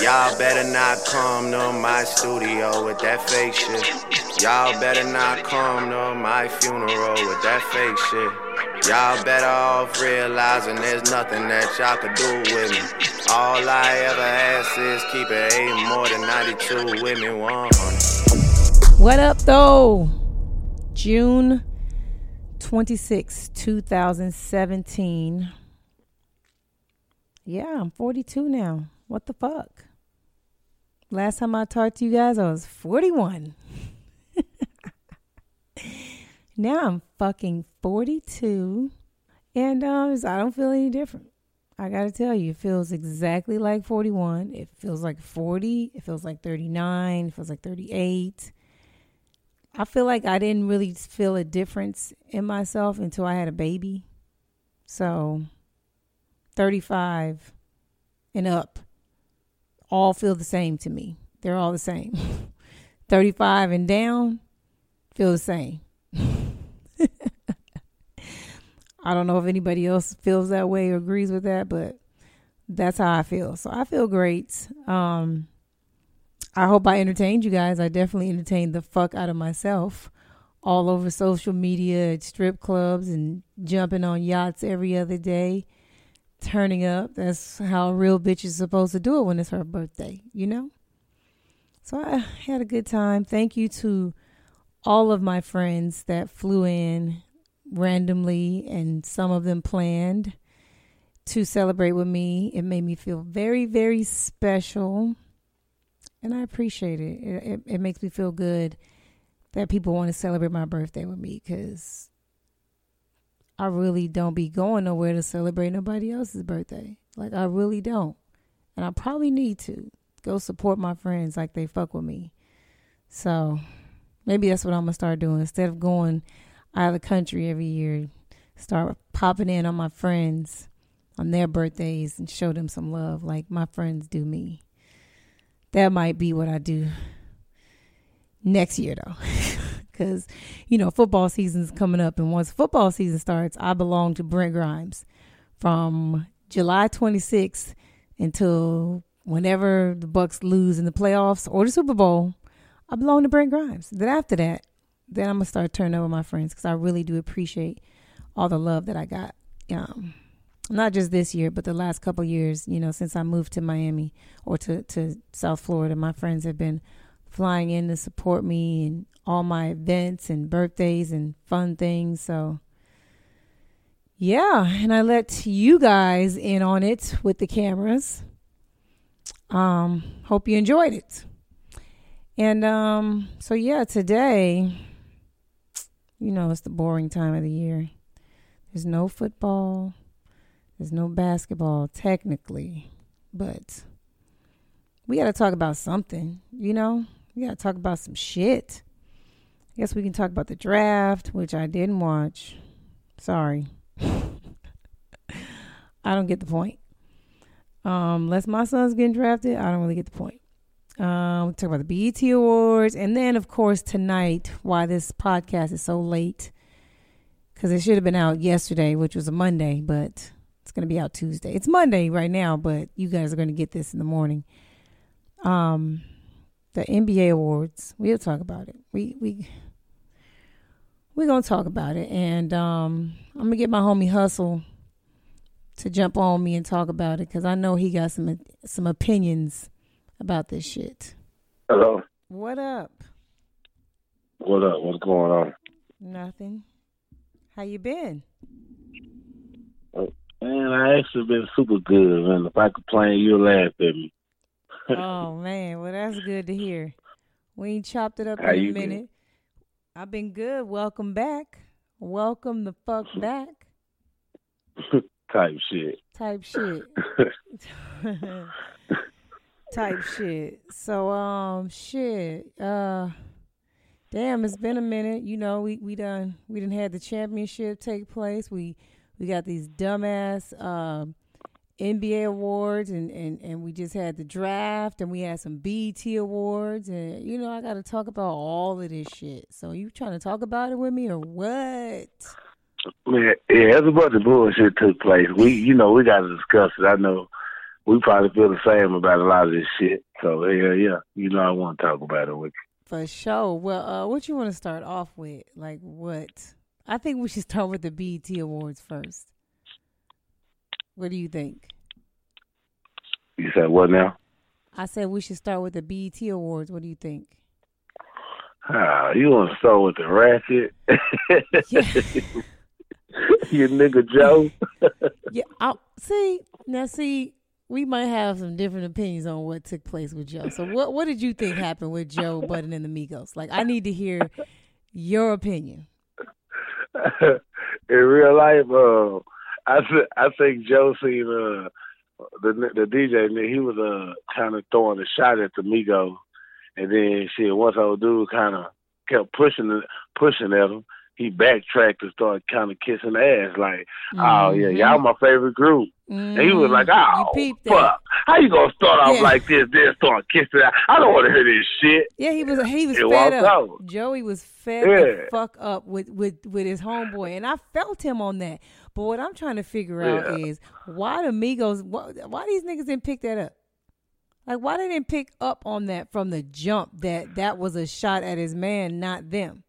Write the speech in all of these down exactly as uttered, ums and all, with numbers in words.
Y'all better not come to my studio with that fake shit. Y'all better not come to my funeral with that fake shit. Y'all better off realizing there's nothing that y'all could do with me. All I ever ask is keep it eight more than ninety-two with me. One hundred. What up, though? June twenty-sixth, twenty seventeen. Yeah, I'm forty-two now. What the fuck? Last time I talked to you guys, I was forty-one. Now I'm fucking forty-two. And um, I don't feel any different. I gotta tell you, it feels exactly like forty-one. It feels like forty. It feels like thirty-nine. It feels like thirty-eight. I feel like I didn't really feel a difference in myself until I had a baby. So thirty-five and up all feel the same to me. They're all the same. thirty-five and down feel the same. I don't know if anybody else feels that way or agrees with that, but that's how I feel. So I feel great. Um, I hope I entertained you guys. I definitely entertained the fuck out of myself all over social media, at strip clubs, and jumping on yachts every other day, turning up. That's how a real bitch is supposed to do it when it's her birthday, you know? So I had a good time. Thank you to all of my friends that flew in randomly, and some of them planned to celebrate with me. It made me feel very, very special, and I appreciate it. It, it, it makes me feel good that people want to celebrate my birthday with me, because I really don't be going nowhere to celebrate nobody else's birthday. Like, I really don't. And I probably need to go support my friends like they fuck with me. So maybe that's what I'm going to start doing. Instead of going out of the country every year, start popping in on my friends on their birthdays and show them some love like my friends do me. That might be what I do next year, though. Because, you know, football season's coming up. And once football season starts, I belong to Brent Grimes from July twenty-sixth until whenever the Bucks lose in the playoffs or the Super Bowl. I belong to Brent Grimes. Then after that, then I'm going to start turning over my friends, because I really do appreciate all the love that I got. Um, not just this year, but the last couple years, you know, since I moved to Miami or to, to South Florida. My friends have been flying in to support me and all my events and birthdays and fun things. So, yeah, and I let you guys in on it with the cameras. Um, hope you enjoyed it. And um, so, yeah, today, you know, it's the boring time of the year. There's no football. There's no basketball, technically. But we got to talk about something, you know? We got to talk about some shit. I guess we can talk about the draft, which I didn't watch. Sorry. I don't get the point. Um, unless my son's getting drafted, I don't really get the point. Um, we talk about the B E T Awards. And then, of course, tonight, why this podcast is so late. Because it should have been out yesterday, which was a Monday, but it's going to be out Tuesday. It's Monday right now, but you guys are going to get this in the morning. Um, the N B A Awards. We'll talk about it. We, we, we're going to talk about it. And um, I'm going to get my homie Hustle to jump on me and talk about it, because I know he got some some opinions about this shit. Hello. What up? What up? What's going on? Nothing. How you been? Oh, man, I actually been super good, man. If I complain, you'll laugh at me. Oh, man. Well, that's good to hear. We ain't chopped it up How in a you minute. been? I've been good. Welcome back. Welcome the fuck back. Type shit. Type shit. Type shit. So, um, shit. Uh, damn, it's been a minute. You know, we we done we done had the championship take place. We we got these dumbass um N B A awards, and, and, and we just had the draft, and we had some B E T awards, and you know I got to talk about all of this shit. So you trying to talk about it with me or what? Man, yeah, there's a bunch of bullshit took place. We, you know, we got to discuss it. I know we probably feel the same about a lot of this shit. So yeah, yeah, you know I want to talk about it with you. For sure. Well, uh, what you want to start off with? Like what? I think we should start with the B E T Awards first. What do you think? You said what now? I said we should start with the B E T Awards. What do you think? Ah, you want to start with the ratchet? Yeah. You nigga Joe. Yeah. I'll, see now. See, we might have some different opinions on what took place with Joe. So, what what did you think happened with Joe Budden and the Migos? Like, I need to hear your opinion. In real life, uh, I th- I think Joe seen uh the the D J. He was uh kind of throwing a shot at the Migos, and then shit. Once old dude kind of kept pushing pushing at him, he backtracked and started kind of kissing ass like, mm-hmm. oh yeah, y'all my favorite group. Mm-hmm. And he was like, oh fuck, how you gonna start off yeah. like this, then start kissing ass? I don't want to hear this shit. Yeah, he was he was fed up. Out. Joey was fed yeah. the fuck up with, with, with his homeboy, and I felt him on that. But what I'm trying to figure out yeah. is why the Migos, why, why these niggas didn't pick that up? Like, why they didn't pick up on that from the jump that that was a shot at his man, not them?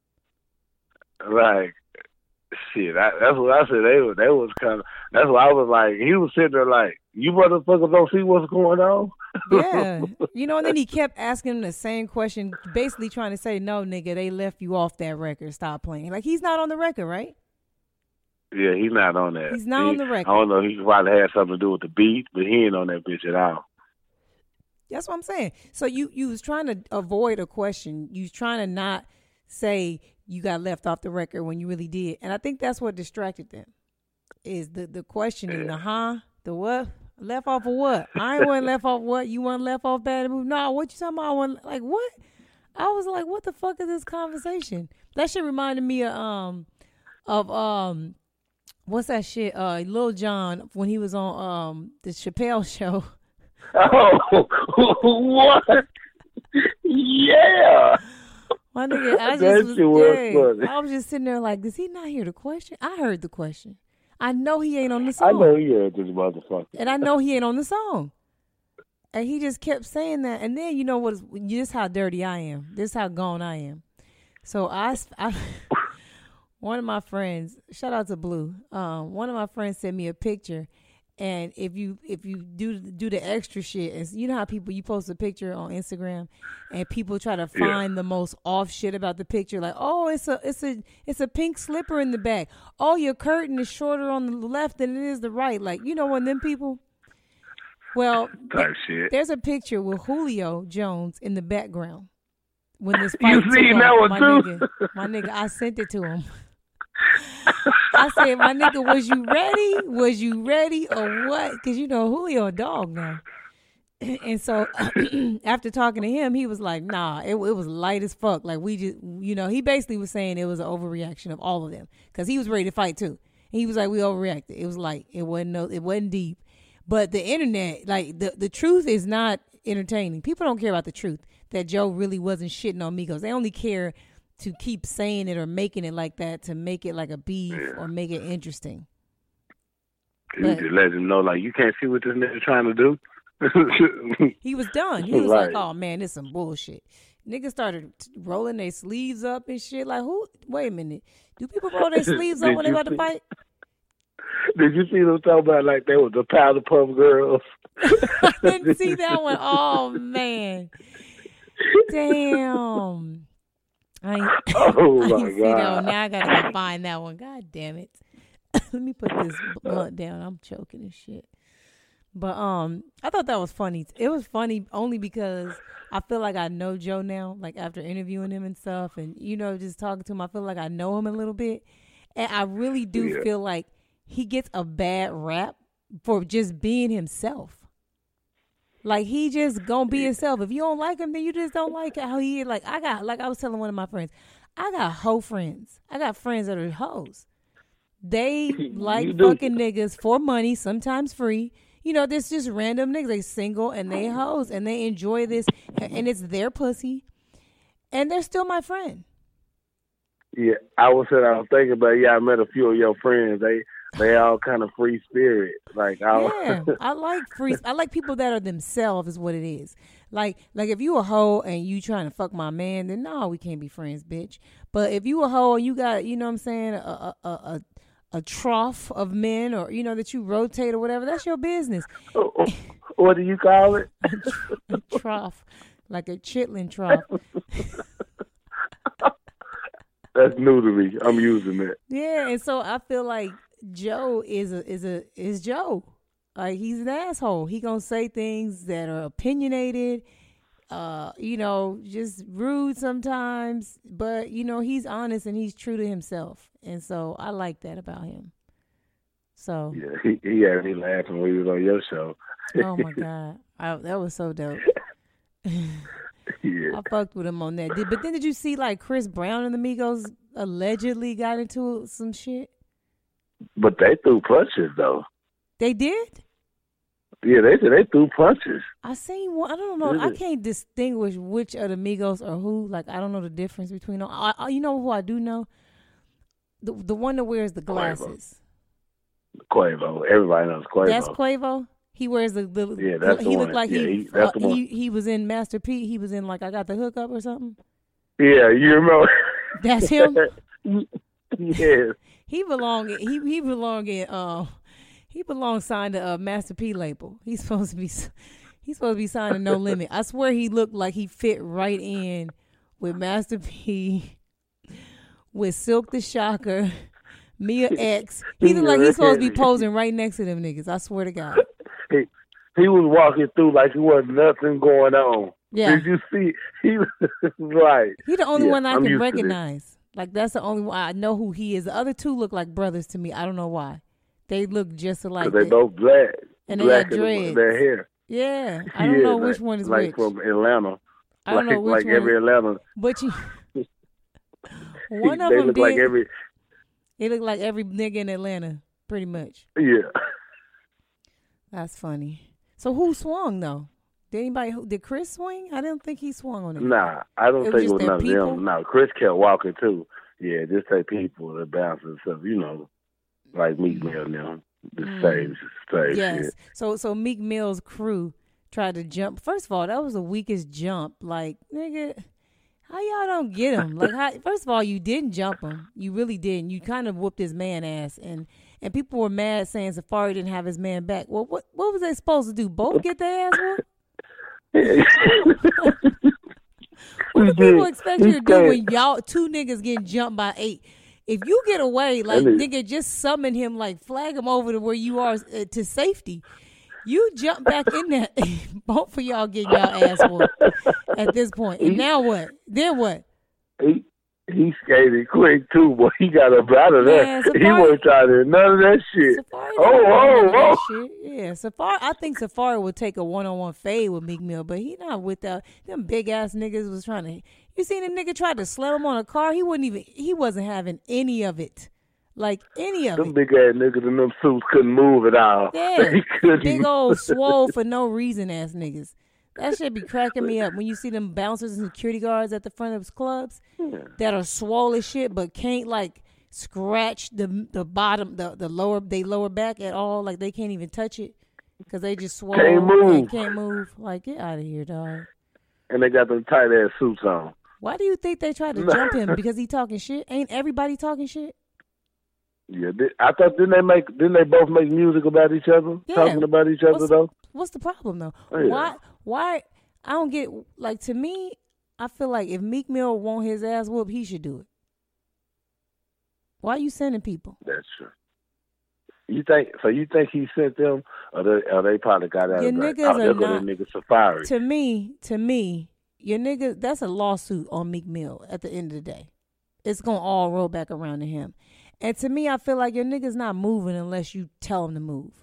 Like, shit, I, that's what I said. They was, they was kind of, that's why I was like, he was sitting there like, you motherfuckers don't see what's going on? Yeah. You know, and then he kept asking him the same question, basically trying to say, no, nigga, they left you off that record. Stop playing. Like, he's not on the record, right? Yeah, he's not on that. He's not he, on the record. I don't know. He probably had something to do with the beat, but he ain't on that bitch at all. That's what I'm saying. So you, you was trying to avoid a question. You was trying to not say you got left off the record when you really did. And I think that's what distracted them, is the, the questioning, yeah. the huh, the what, left off of what? I ain't wasn't left off what? You weren't left off Bad Move? No, what you talking about? I wasn't, like, what? I was like, what the fuck is this conversation? That shit reminded me of, um, of, um, what's that shit? Uh, Lil Jon, when he was on um the Chappelle show. Oh, what? Yeah. My nigga, I just was, was funny. I was just sitting there like, does he not hear the question? I heard the question. I know he ain't on the song. I know he heard this motherfucker. And I know he ain't on the song. And he just kept saying that. And then, you know what? This is how dirty I am. This is how gone I am. So I, I one of my friends, shout out to Blue. Um, one of my friends sent me a picture. And if you if you do do the extra shit, and you know how people, you post a picture on Instagram, and people try to find yeah. the most off shit about the picture, like, oh, it's a it's a it's a pink slipper in the back. Oh, your curtain is shorter on the left than it is the right. Like, you know, one of them people. Well, th- shit. There's a picture with Julio Jones in the background when this fight you took seen off. That one my too? nigga, my nigga, I sent it to him. I said, my nigga, was you ready? Was you ready or what? Because, you know, Julio a dog now. And so after talking to him, he was like, nah, it, it was light as fuck. Like, we just, you know, he basically was saying it was an overreaction of all of them. Because he was ready to fight, too. And he was like, we overreacted. It was light. It wasn't, no, it wasn't deep. But the internet, like, the, the truth is not entertaining. People don't care about the truth, that Joe really wasn't shitting on Migos. They only care to keep saying it or making it like that to make it like a beef yeah. or make it interesting. You but, just let them know, like, you can't see what this nigga trying to do. He was done. He was right. like, oh, man, this some bullshit. Niggas started rolling their sleeves up and shit. Like, who? Wait a minute. Do people roll their sleeves up when they about to fight? Did you see them talking about like they was the Powder Puff Girls? I didn't see that one. Oh, man. Damn. I ain't, oh I my ain't see God. that one. Now I gotta go find that one. God damn it. Let me put this blunt down. I'm choking and shit. But um, I thought that was funny. It was funny only because I feel like I know Joe now, like after interviewing him and stuff, and, you know, just talking to him, I feel like I know him a little bit. And I really do yeah. feel like he gets a bad rap for just being himself. Like, he just gonna be himself. If you don't like him, then you just don't like how he is. Like, I got, like I was telling one of my friends, I got hoe friends. I got friends that are hoes. They like fucking niggas for money, sometimes free. You know, this just random niggas. They single and they hoes and they enjoy this, and it's their pussy, and they're still my friend. Yeah, I was saying, I was thinking about, yeah, I met a few of your friends. They they all kind of free spirit. Like, I, yeah, I like free. I like people that are themselves. Is what it is. Like, like if you a hoe and you trying to fuck my man, then no, we can't be friends, bitch. But if you a hoe and you got, you know what I'm saying, a a a, a, a trough of men, or you know that you rotate or whatever, that's your business. What do you call it? a trough, like a chitlin trough. That's new to me. I'm using that. Yeah, and so I feel like Joe is a is a is Joe. Like, he's an asshole. He gonna say things that are opinionated, uh, you know, just rude sometimes. But you know, he's honest and he's true to himself, and so I like that about him. So yeah, he he had me laughing when he was on your show. Oh my god, I, that was so dope. Yeah. I fucked with him on that. Did, but then did you see like Chris Brown and the Migos allegedly got into some shit? But they threw punches though. They did? Yeah, they said they threw punches. I seen one. I don't know. I can't distinguish which of the Migos or who. Like, I don't know the difference between them. I, I, you know who I do know? The the one that wears the glasses. Quavo. Quavo. Everybody knows Quavo. That's Quavo? He wears the, the yeah. That's he the looked one. like yeah, he, he, that's uh, the one. he he was in Master P. He was in like I Got the Hookup or something. Yeah, you remember? That's him. Yes. He belong. He he belong in. Um, he belongs signed to a Master P label. He's supposed to be. He's supposed to be signed to No Limit. I swear he looked like he fit right in with Master P, with Silk the Shocker, Mia X. He looked like he's supposed to be posing right next to them niggas. I swear to God. He, he was walking through like there wasn't nothing going on. Yeah. Did you see? He was right. He the only yeah, one I I'm can used recognize. Like, that's the only one I know who he is. The other two look like brothers to me. I don't know why. They look just alike. Because they both black. And they black got dreads. Their hair. Yeah. I don't yeah, know like, which one is like which. From Atlanta. I don't like, know which like one. every Atlanta. But you, one of they them look did. like every. They look like every nigga in Atlanta, pretty much. Yeah. That's funny. So who swung though? Did anybody? Did Chris swing? I didn't think he swung on it. Nah, I don't it think it was none of them. No, Chris kept walking too. Yeah, just say people that bounce and stuff. You know, like Meek Mill and them. The Mm. same, same Yes. shit. So so Meek Mill's crew tried to jump. First of all, that was the weakest jump. Like, nigga, how y'all don't get him? Like, how, first of all, you didn't jump him. You really didn't. You kind of whooped his man ass, and and people were mad saying Safari didn't have his man back. Well, what what was they supposed to do? Both get their ass whooped? What do people expect you to do when y'all two niggas getting jumped by eight? If you get away, like, nigga, just summon him, like, flag him over to where you are uh, to safety. You jump back in there. Both of y'all getting y'all ass whooped at this point. And now what? Then what? He he skated quick too, boy. He got up out of there. Man, Safari, he wasn't trying to none of that shit. Safari oh, oh, oh. Shit. Yeah, Safari. I think Safari would take a one on one fade with Meek Mill, but he not with that. Them big ass niggas was trying to. You seen a nigga try to slam him on a car? He wouldn't even. He wasn't having any of it. Like, any of them it. Them big ass niggas in them suits couldn't move at all. Yeah, big old swole for no reason ass niggas. That shit be cracking me up when you see them bouncers and security guards at the front of clubs yeah. that are swole as shit, but can't like scratch the the bottom, the the lower, they lower back at all. Like, they can't even touch it because they just swole can't move. and can't move. Like, get out of here, dog. And they got them tight ass suits on. Why do you think they tried to jump him? Because he talking shit? Ain't everybody talking shit? Yeah, I thought didn't they make didn't they both make music about each other, yeah. talking about each other what's, though? What's the problem though? Oh, yeah. Why? Why? I don't get. Like, to me, I feel like if Meek Mill want his ass whooped, he should do it. Why are you sending people? That's true. You think so? You think he sent them, or they, or they probably got out your of niggas like, oh, are not. Nigga Safari. To me, to me, your nigga, that's a lawsuit on Meek Mill. At the end of the day, it's gonna all roll back around to him. And to me, I feel like your niggas not moving unless you tell him to move.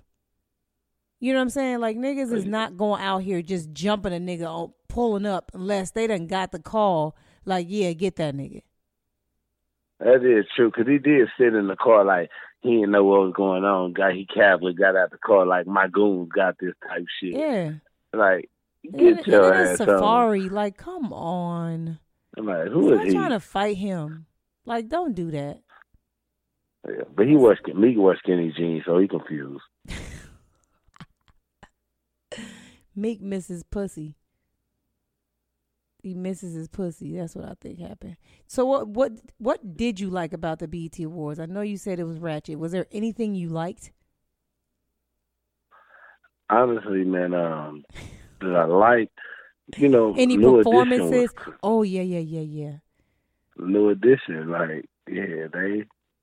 You know what I'm saying? Like, niggas is not going out here just jumping a nigga on, pulling up unless they done got the call. Like, yeah, get that nigga. That is true, because he did sit in the car like he didn't know what was going on. Guy, he casually got out the car like my goons got this type shit. Yeah. Like, get it, your it ass Safari. on. Like, come on. I'm like, who Stop is he? trying to fight him. Like, don't do that. Yeah, but he wears Meek wears skinny jeans, so he confused. Meek misses pussy. He misses his pussy. That's what I think happened. So what what what did you like about the B E T Awards? I know you said it was ratchet. Was there anything you liked? Honestly, man, um, that I liked, you know, any New performances? Was, oh yeah, yeah, yeah, yeah. New Edition, like yeah, they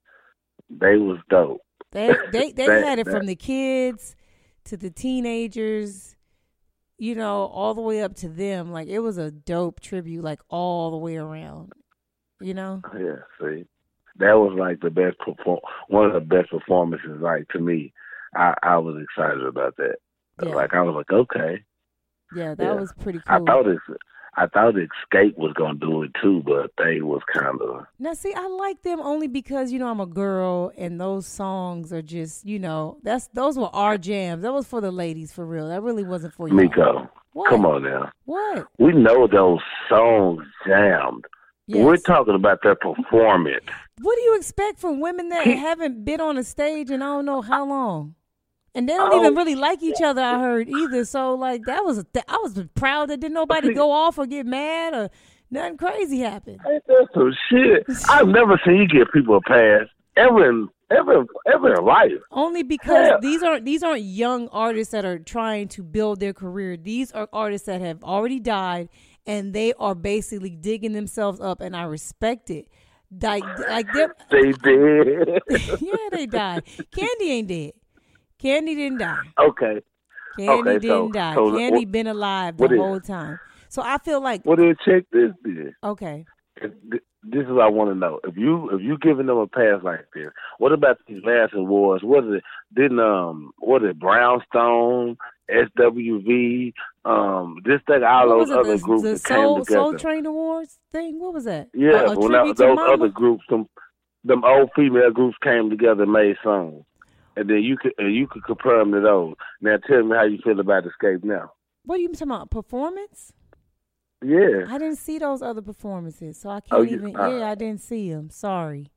they was dope. They they they that, had it that, from the kids to the teenagers, you know, all the way up to them. Like it was a dope tribute, like all the way around. You know? Yeah, see, that was like the best perform one of the best performances. Like to me, I I was excited about that. Yeah. Like I was like, okay. Yeah, that yeah. was pretty cool. I thought it, I thought Escape was gonna do it too, but they was kind of. Now, see, I like them only because you know I'm a girl, and those songs are just you know that's those were our jams. That was for the ladies, for real. That really wasn't for you. Miko, what? Come on now. What? We know those songs jammed. Yes. We're talking about their performance. What do you expect from women that haven't been on a stage in I don't know how long? And they don't oh, even really like each other, I heard, either. So, like, that was, th- I was proud that didn't nobody go off or get mad or nothing crazy happened. Ain't that some shit? I've never seen you give people a pass ever in, ever, ever in life. Only because yeah. these aren't, these aren't young artists that are trying to build their career. These are artists that have already died, and they are basically digging themselves up, and I respect it. Like, like they did. Yeah, they died. Candy ain't dead. Candy didn't die. Okay. Candy okay, didn't so, die. So Candy what, been alive the whole is, time. So I feel like. Well, then check this. Then. Okay. This is what I want to know. If you if you giving them a pass like this, what about these last awards? What is it? Didn't um what is it? Brownstone, S W V, um, this thing, all what those it, other the, groups the that Soul, came together. Soul Train Awards thing. What was that? Yeah, a, a well, now, those Mama? other groups, them them old female groups came together and made songs. And then you could and you could compare them to those. Now tell me how you feel about Escape now. What are you talking about? Performance? Yeah. I didn't see those other performances, so I can't oh, you, even. uh, yeah, I didn't see them. Sorry,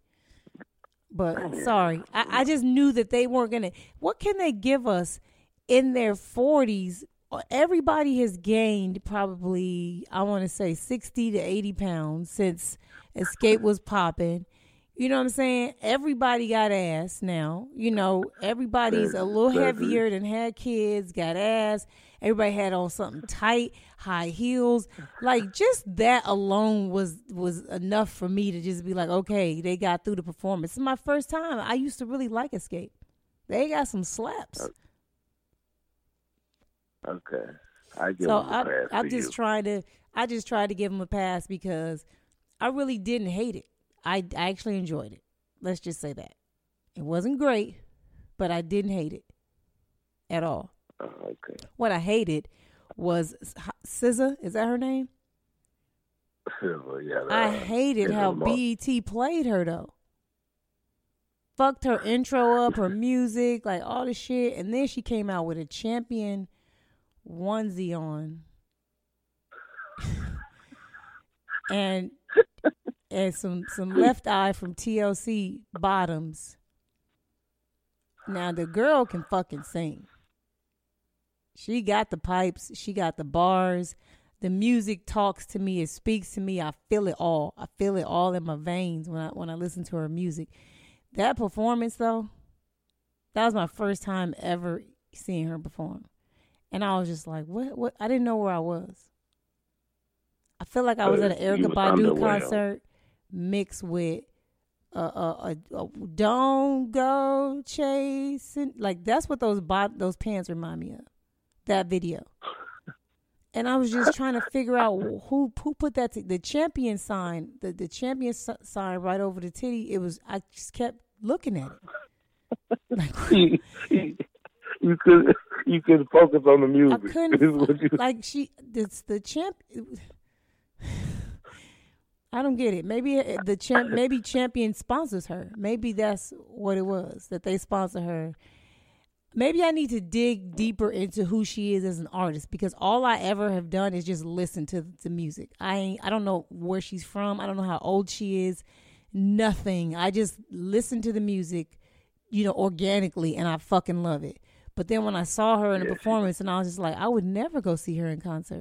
but sorry, I, I just knew that they weren't gonna. What can they give us in their forties? Everybody has gained probably, I want to say, sixty to eighty pounds since Escape was popping. You know what I'm saying? Everybody got ass now. You know, everybody's a little heavier than had kids, got ass. Everybody had on something tight, high heels. Like, just that alone was was enough for me to just be like, okay, they got through the performance. It's my first time. I used to really like Escape. They got some slaps. Okay. I give so them a I, pass I'm for just you. trying to, I just tried to give them a pass because I really didn't hate it. I, I actually enjoyed it. Let's just say that. It wasn't great, but I didn't hate it at all. Oh, okay. What I hated was S Z A. Is that her name? yeah, I hated how B E T played her, though. Fucked her intro up, her music, like all the shit. And then she came out with a champion onesie on. and and some, some Left Eye from T L C bottoms. Now, the girl can fucking sing. She got the pipes. She got the bars. The music talks to me. It speaks to me. I feel it all. I feel it all in my veins when I when I listen to her music. That performance, though, that was my first time ever seeing her perform. And I was just like, what? What? I didn't know where I was. I feel like I was at an Erykah Badu concert mixed with a, a, a, a Don't Go Chasing. Like, that's what those bot, those pants remind me of. That video. And I was just trying to figure out who who put that to, the champion sign, the, the champion sign right over the titty. It was, I just kept looking at it. Like, you, you could you could focus on the music. I couldn't, you... like she, it's the champ. I don't get it. Maybe the champ, maybe Champion sponsors her. Maybe that's what it was, that they sponsor her. Maybe I need to dig deeper into who she is as an artist, because all I ever have done is just listen to the music. I ain't, I don't know where she's from. I don't know how old she is. nothing. I just listen to the music, you know, organically, and I fucking love it. But then when I saw her in a Yeah, performance, and I was just like, I would never go see her in concert.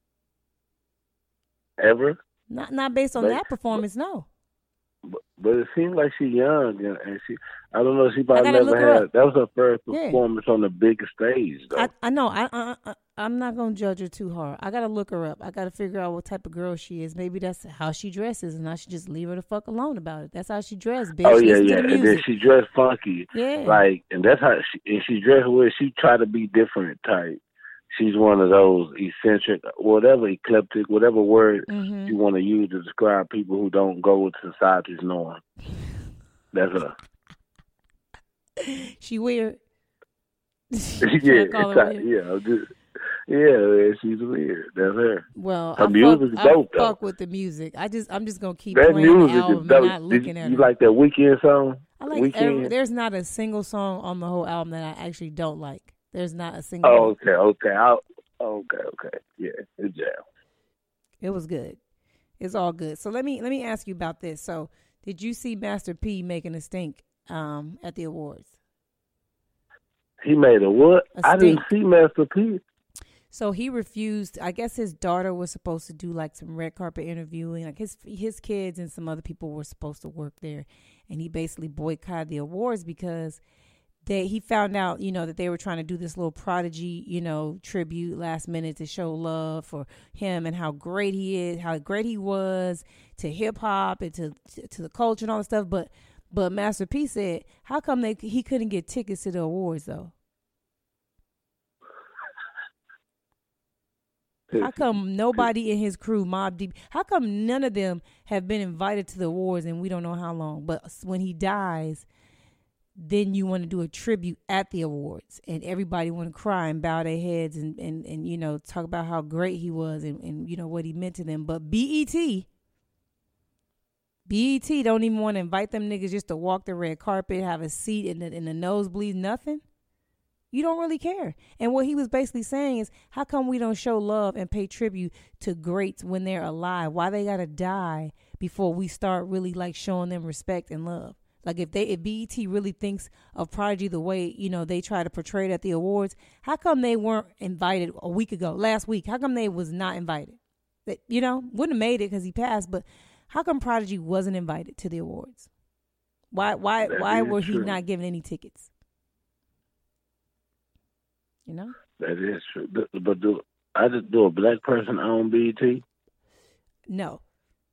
Ever? Not not based on But- that performance, no. But, but it seems like she's young, and, and she, I don't know, she probably gotta look never her had, up. that was her first Yeah. performance on the biggest stage, though. I, I know. I, I, I, I'm not going to judge her too hard. I got to look her up. I got to figure out what type of girl she is. Maybe that's how she dresses, and I should just leave her the fuck alone about it. That's how she dressed, bitch. oh, yeah, Listen yeah, to the and then music. she dressed funky. Yeah. Like, and that's how she, and she dressed with, she tried to be different type. She's one of those eccentric, whatever, eclectic, whatever word Mhm. you want to use to describe people who don't go with society's norm. That's her. She weird. yeah, Should I call her it's- weird? yeah, I'm just, yeah, man, she's weird. That's her. Well, Her I music's fuck, dope, I though. fuck with the music. I just, I'm just gonna keep That playing the music album is and dope. not Did looking you, at you her. like that Weekend song? I like Weekend? every, there's not a single song on the whole album that I actually don't like. There's not a single. Oh, one. okay, okay. I'll, okay, okay. Yeah, it's jam. It was good. It's all good. So let me let me ask you about this. So did you see Master P making a stink um, at the awards? He made a what? A I didn't stink. see Master P. So he refused. I guess his daughter was supposed to do like some red carpet interviewing. Like his his kids and some other people were supposed to work there, and he basically boycotted the awards because they he found out, you know, that they were trying to do this little Prodigy, you know, tribute last minute to show love for him and how great he is, how great he was to hip hop and to, to to the culture and all that stuff. But but Master P said, how come they he couldn't get tickets to the awards though? How come nobody in his crew, Mobb Deep, how come none of them have been invited to the awards and we don't know how long? But when he dies, then you want to do a tribute at the awards and everybody want to cry and bow their heads and, and, and you know, talk about how great he was and, and, you know, what he meant to them. But B E T, B E T don't even want to invite them niggas just to walk the red carpet, have a seat in the, in the nosebleed, nothing. You don't really care. And what he was basically saying is, how come we don't show love and pay tribute to greats when they're alive? Why they got to die before we start really like showing them respect and love? Like if they, if B E T really thinks of Prodigy the way, you know, they try to portray it at the awards, how come they weren't invited a week ago, last week? How come they was not invited? That, you know, wouldn't have made it because he passed, but how come Prodigy wasn't invited to the awards? Why, why, That why is were he true. not given any tickets? You know? That is true. But, but do I just do a black person own B E T? No.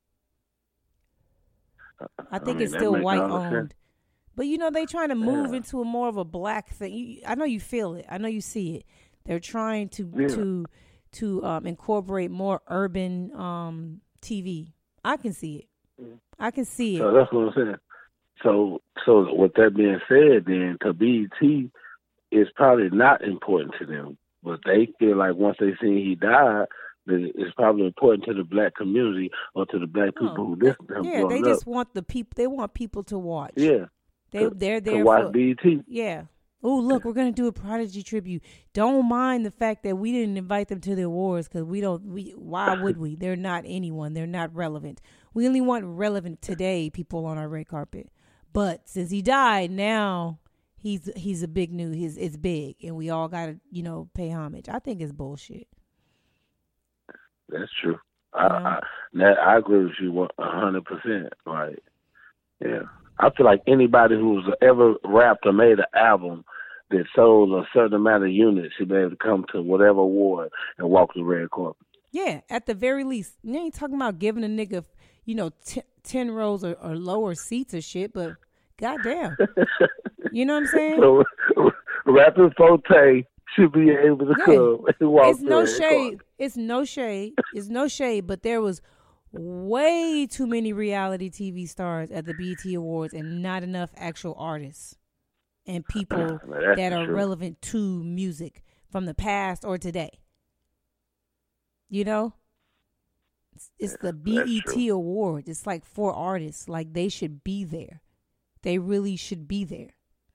I think mean, it's that still makes white all the sense. owned. But you know, they trying to move Yeah. into a more of a black thing. You, I know you feel it. I know you see it. They're trying to Yeah. to to um, incorporate more urban um, T V. I can see it. I can see So it. that's what I'm saying. So, so with that being said, then to B E T, it's probably not important to them, but they feel like once they see he died, that it's probably important to the black community or to the black people No, who they- listen to him yeah, growing they up. just want the people. They want people to watch. Yeah, they to- they're to there watch for. B E T. Yeah. Oh, look, we're gonna do a Prodigy tribute. Don't mind the fact that we didn't invite them to the awards because we don't. We why would we? They're not anyone. They're not relevant. We only want relevant today people on our red carpet. But since he died, now he's he's a big news. He's it's big, and we all gotta you know pay homage. I think it's bullshit. That's true. You I, know? I, that, I agree with you one hundred percent. Like, yeah, I feel like anybody who's ever rapped or made an album that sold a certain amount of units should be able to come to whatever award and walk the red carpet. Yeah, at the very least, you ain't talking about giving a nigga you know t- ten rows or, or lower seats or shit, but goddamn, you know what I'm saying? So, Rapper Forte should be able to Yeah. come and walk It's the no red shade. carpet. It's no shade. It's no shade. But there was way too many reality T V stars at the B E T Awards and not enough actual artists and people Now, that's that are true. relevant to music from the past or today. You know? It's, it's the B E T true. Awards. It's like for artists. Like they should be there. They really should be there.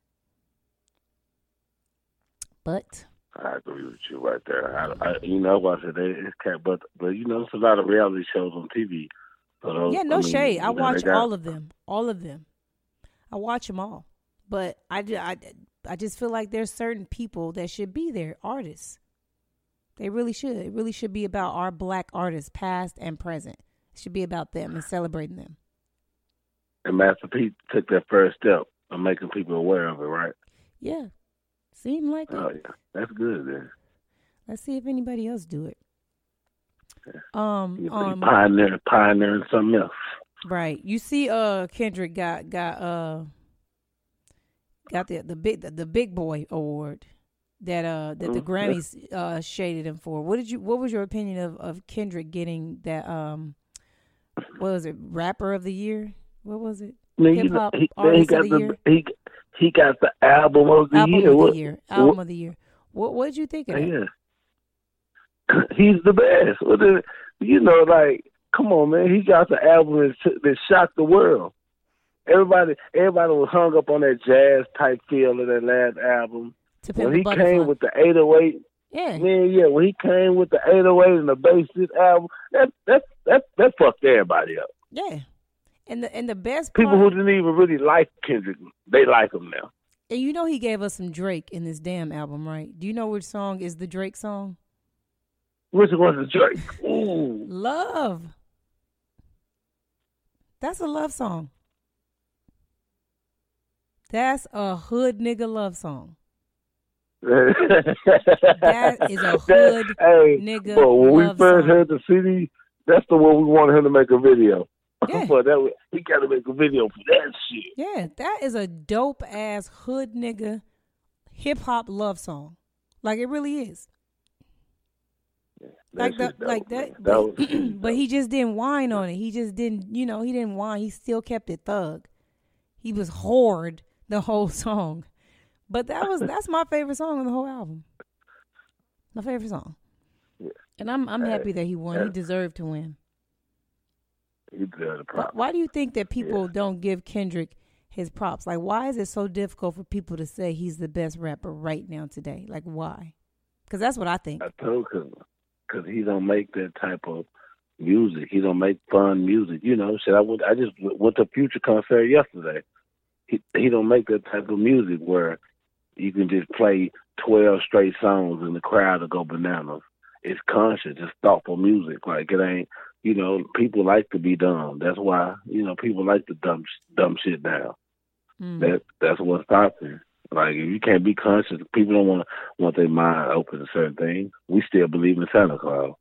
But I agree with you right there. I, I, you know, I said they- it's cat, but but you know, there's a lot of reality shows on T V So those, yeah, no I mean, shade. I you know, watch got, all of them, all of them. I watch them all, but I, I, I just feel like there's certain people that should be there, artists. They really should. It really should be about our black artists, past and present. It should be about them and celebrating them. And Master P took that first step of making people aware of it, right? Yeah, seemed like oh, it. yeah, that's good then. Let's see if anybody else do it. Um, you um, pioneering, pioneering something else. Right. You see, uh, Kendrick got got uh got the the big the, the big boy award that uh that the Grammys uh shaded him for. What did you? What was your opinion of of Kendrick getting that? Um, what was it? Rapper of the year? What was it? Hip hop artist of the the, year. He he got the album of the album year. Of the what, year. Album what, of the year. What What did you think of that? Yeah, he's the best. What is, you know, like, come on, man. He got the album that, that shocked the world. Everybody, everybody was hung up on that jazz type feel of that last album. To when he Butterfly. came with the eight oh eight, yeah, man, yeah. When he came with the eight oh eight and the bass, this album, that that that that fucked everybody up. Yeah, and the and the best people part, who didn't even really like Kendrick, they like him now. And you know he gave us some Drake in this damn album, right? Do you know which song is the Drake song? Which one's the Drake? Ooh. Love. That's a love song. That's a hood nigga love song. That is a hood that, hey, nigga but when we love first song. heard the C D, that's the one we wanted him to make a video. Yeah. But that was, he got to make a video for that shit. Yeah, that is a dope ass hood nigga hip hop love song. Like it really is. Yeah, like the, dope, like that, that but, was, but he just didn't whine on it. He just didn't, you know, he didn't whine. He still kept it thug. He was hoard the whole song. But that was that's my favorite song on the whole album. My favorite song. Yeah. And I'm I'm happy that he won. Yeah. He deserved to win. He deserved the Why, props. why do you think that people Yeah. don't give Kendrick his props? Like, why is it so difficult for people to say he's the best rapper right now today? Like, why? Because that's what I think. I told him because he don't make that type of music. He don't make fun music. You know, shit. I went. I just went to Future concert yesterday. He he don't make that type of music where you can just play twelve straight songs and the crowd will go bananas. It's conscious, it's thoughtful music. Like it ain't, you know, people like to be dumb. That's why, you know, people like to dumb dumb shit down. Mm. That that's what's stopping. Like if you can't be conscious, people don't want want their mind open to certain things. We still believe in Santa Claus.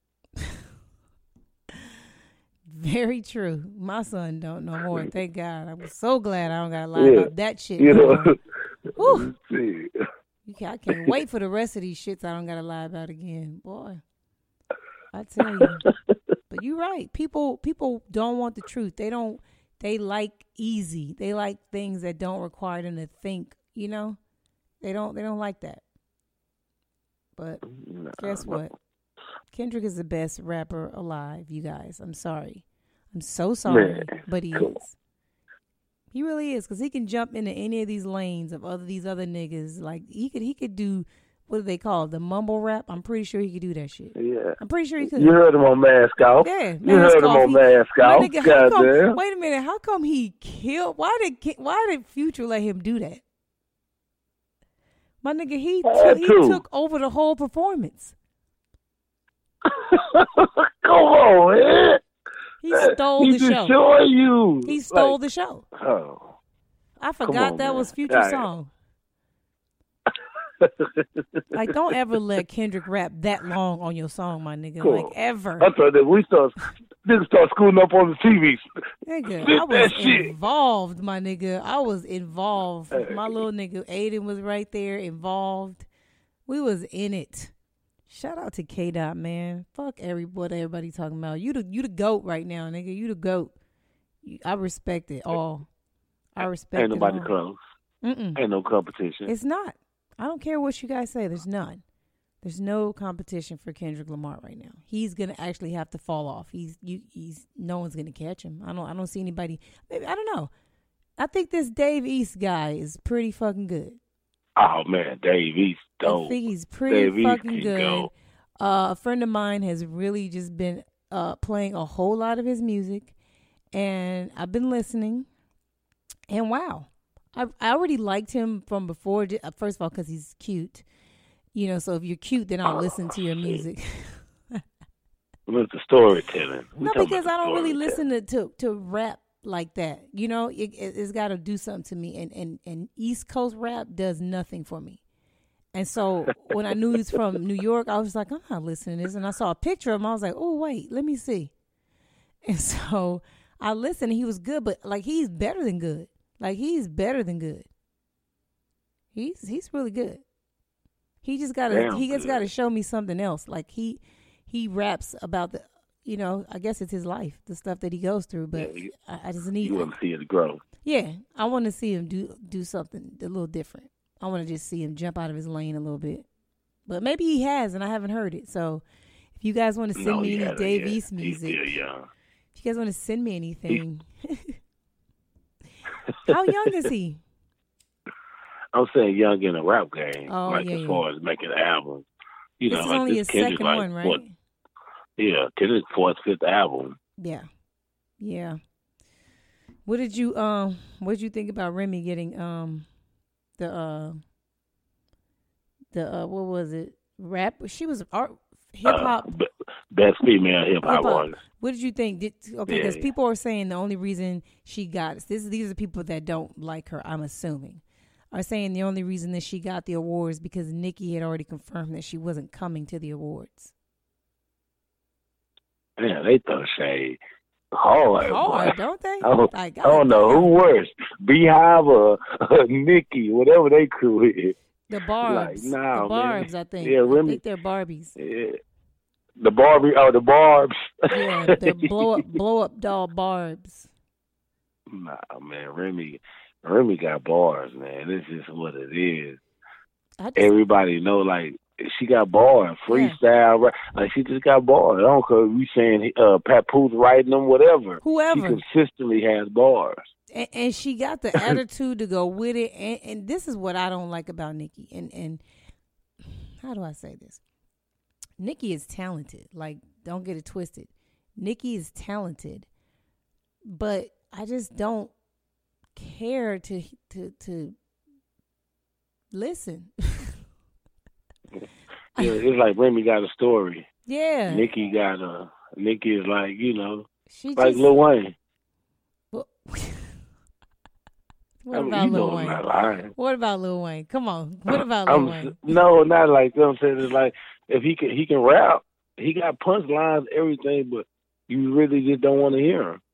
Very true. My son don't no more. Thank God. I was so glad I don't got to lie Yeah. about that shit. You no know, more. see. You can, I can't wait for the rest of these shits I don't got to lie about again. Boy, I tell you. But you're right. People people don't want the truth. They don't. They like easy. They like things that don't require them to think. You know, they don't. They don't like that. But No, guess no. what? Kendrick is the best rapper alive. You guys, I'm sorry. I'm so sorry, Man, but he cool. is. He really is, because he can jump into any of these lanes of other these other niggas. Like he could, he could do what do they call it? The mumble rap. I'm pretty sure he could do that shit. Yeah. I'm pretty sure he could. You heard him on Mask Off. Yeah, You heard him on Mask My Off. nigga, how come, Goddamn. wait a minute. How come he killed? Why did Ki- Why did Future let him do that? My nigga, he Had took, he to. took over the whole performance. Come on, man. He stole he the show. destroy you. He stole like, the show. Oh. I forgot on, that man. was Future's All right. song. Like, don't ever let Kendrick rap that long on your song, my nigga. Cool. Like, ever. I thought that we start niggas start screwing up on the T V. Nigga, Spit I was that shit. involved, my nigga. I was involved. My little nigga Aiden was right there, involved. We was in it. Shout out to K Dot, man. Fuck every what everybody talking about. You the you the goat right now, nigga. You the goat. You, I respect it all. I respect Ain't it nobody all. close. Mm-mm. Ain't no competition. It's not. I don't care what you guys say. There's none. There's no competition for Kendrick Lamar right now. He's gonna actually have to fall off. He's you. He's no one's gonna catch him. I don't. I don't see anybody. Maybe I don't know. I think this Dave East guy is pretty fucking good. Oh man, Dave East dope. I think he's pretty Dave East fucking can good. go. Uh, a friend of mine has really just been uh, playing a whole lot of his music, and I've been listening, and wow, I I already liked him from before. First of all, because he's cute, you know. So if you're cute, then I'll listen to your music. What's the storytelling? We no, because I don't really listen to, to to rap like that. You know, it, it, it's got to do something to me, and, and and East Coast rap does nothing for me. And so when I knew he was from New York, I was like, I'm not listening to this. And I saw a picture of him. I was like, oh, wait, let me see. And so I listened. And he was good, but like he's better than good. Like he's better than good. He's he's really good. He just gotta Damn he just gotta show me something else. Like he he raps about the, you know, I guess it's his life, the stuff that he goes through. But yeah, you, I, I just need you want to see it grow. Yeah, I want to see him do do something a little different. I want to just see him jump out of his lane a little bit. But maybe he has, and I haven't heard it. So if you guys want to send no, me any Dave yet. East music, He's still young. If you guys want to send me anything. How young is he? I'm saying young in the rap game. Oh, like yeah, as yeah. far as making an album. You this know, is like only this his Kendrick, second like, one, right? What, yeah, Kendrick's fourth, fifth album. Yeah. Yeah. What did you um what did you think about Remy getting um the uh the uh what was it? Rap? She was art hip hop. Uh, best female hip hop artist. What did you think? Did, okay, because yeah, people are saying the only reason she got this. These are the people that don't like her. I'm assuming are saying the only reason that she got the awards because Nicki had already confirmed that she wasn't coming to the awards. Yeah, they throw shade hard. Hard, don't they? I don't, like, I don't know who worse, Beehive or uh, Nicki, whatever they crew is. The Barbs, like, nah, the Barbs, man. I think. Yeah, Remy, I think they're Barbies. Yeah. The Barbie, oh, the Barbs. Yeah, they're blow up, blow up doll Barbs. Nah, man, Remy, Remy got bars, man. This is what it is. Just, Everybody know, like, she got bars, freestyle, yeah. Like she just got bars. I don't care if we saying uh, Papoose writing them, whatever. Whoever. She consistently has bars. And, and she got the attitude to go with it. And, and this is what I don't like about Nicki. And and how do I say this? Nicki is talented. Like, don't get it twisted. Nicki is talented, but I just don't care to to to listen. Yeah, it's like Remy got a story. Yeah. Nicki got a. Nicki is like, you know, she like just, Lil Wayne. Well, what I mean, about you Lil know Wayne? I'm not lying. What about Lil Wayne? Come on. What about Lil I'm, Wayne? No, not like that. I'm saying it's like if he can, he can rap. He got punch lines, everything, but you really just don't want to hear him.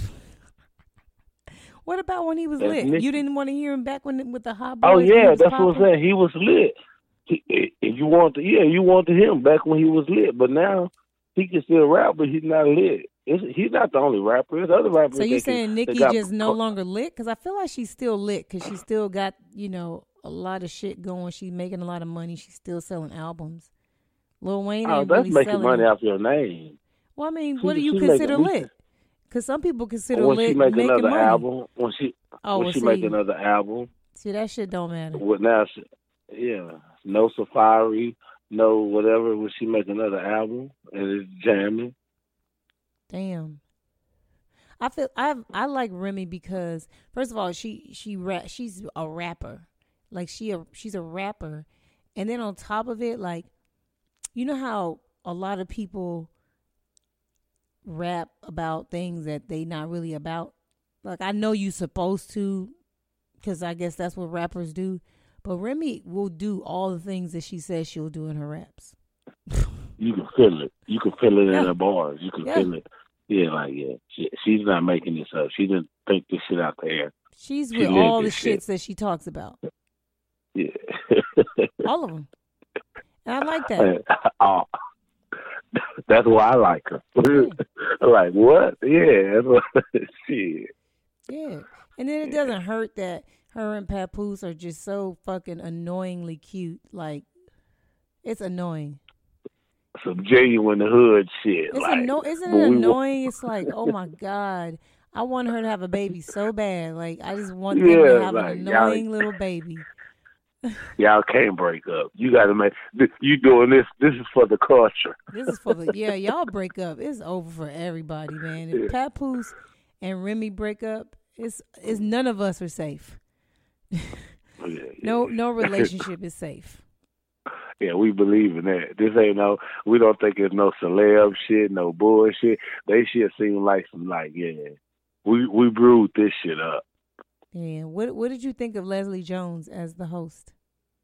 What about when he was That's lit? Nicki. You didn't want to hear him back when with the hot boys? Oh yeah, that's popping? what I'm saying. He was lit. He, if you want to, yeah, you want to hear him back when he was lit. But now he can still rap, but he's not lit. It's, he's not the only rapper. There's other rappers. So you that saying can, Nicki got, just no longer lit? Because I feel like she's still lit because she still got, you know, a lot of shit going. She's making a lot of money. She's still selling albums. Lil Wayne ain't oh, that's really making selling money them. off your name. Well, I mean, She- what do you she consider making- lit? Because some people consider When lit she make making another money. album, when she Oh, when well, she see, make another album, see, that shit don't matter. with now, she, yeah, no Safari, no whatever. When she make another album and it's jamming, Damn. I feel I I like Remy because first of all she she rap she's a rapper, like she a she's a rapper, and then on top of it, like, you know how a lot of people rap about things that they not really about. Like, I know you supposed to, because I guess that's what rappers do. But Remy will do all the things that she says she'll do in her raps. you can feel it. You can feel it Yeah. in her bars. You can Yeah. feel it. Yeah, like yeah, she, she's not making this up. She didn't think this shit out the air. She's She with lived all the this shit. shits that she talks about. Yeah, All of them. And I like that. oh, that's why I like her. Like what? Yeah, that's what, shit. Yeah. And then it doesn't hurt that her and Papoose are just so fucking annoyingly cute. Like, it's annoying. Some genuine hood shit. It's like, anno- isn't but it we annoying? It's like, oh my God. I want her to have a baby so bad. Like, I just want them Yeah, to have like, an y'all- annoying little baby. Y'all can't break up. You got to make. You doing this? This is for the culture. This is for the, yeah, y'all break up. It's over for everybody, man. If Yeah. Papoose and Remy break up, it's, it's none of us are safe. Yeah, yeah. No, no relationship is safe. Yeah, we believe in that. This ain't no, we don't think it's no celeb shit, no bullshit. They shit seem like some, like, yeah, we we brewed this shit up. Yeah. What What did you think of Leslie Jones as the host?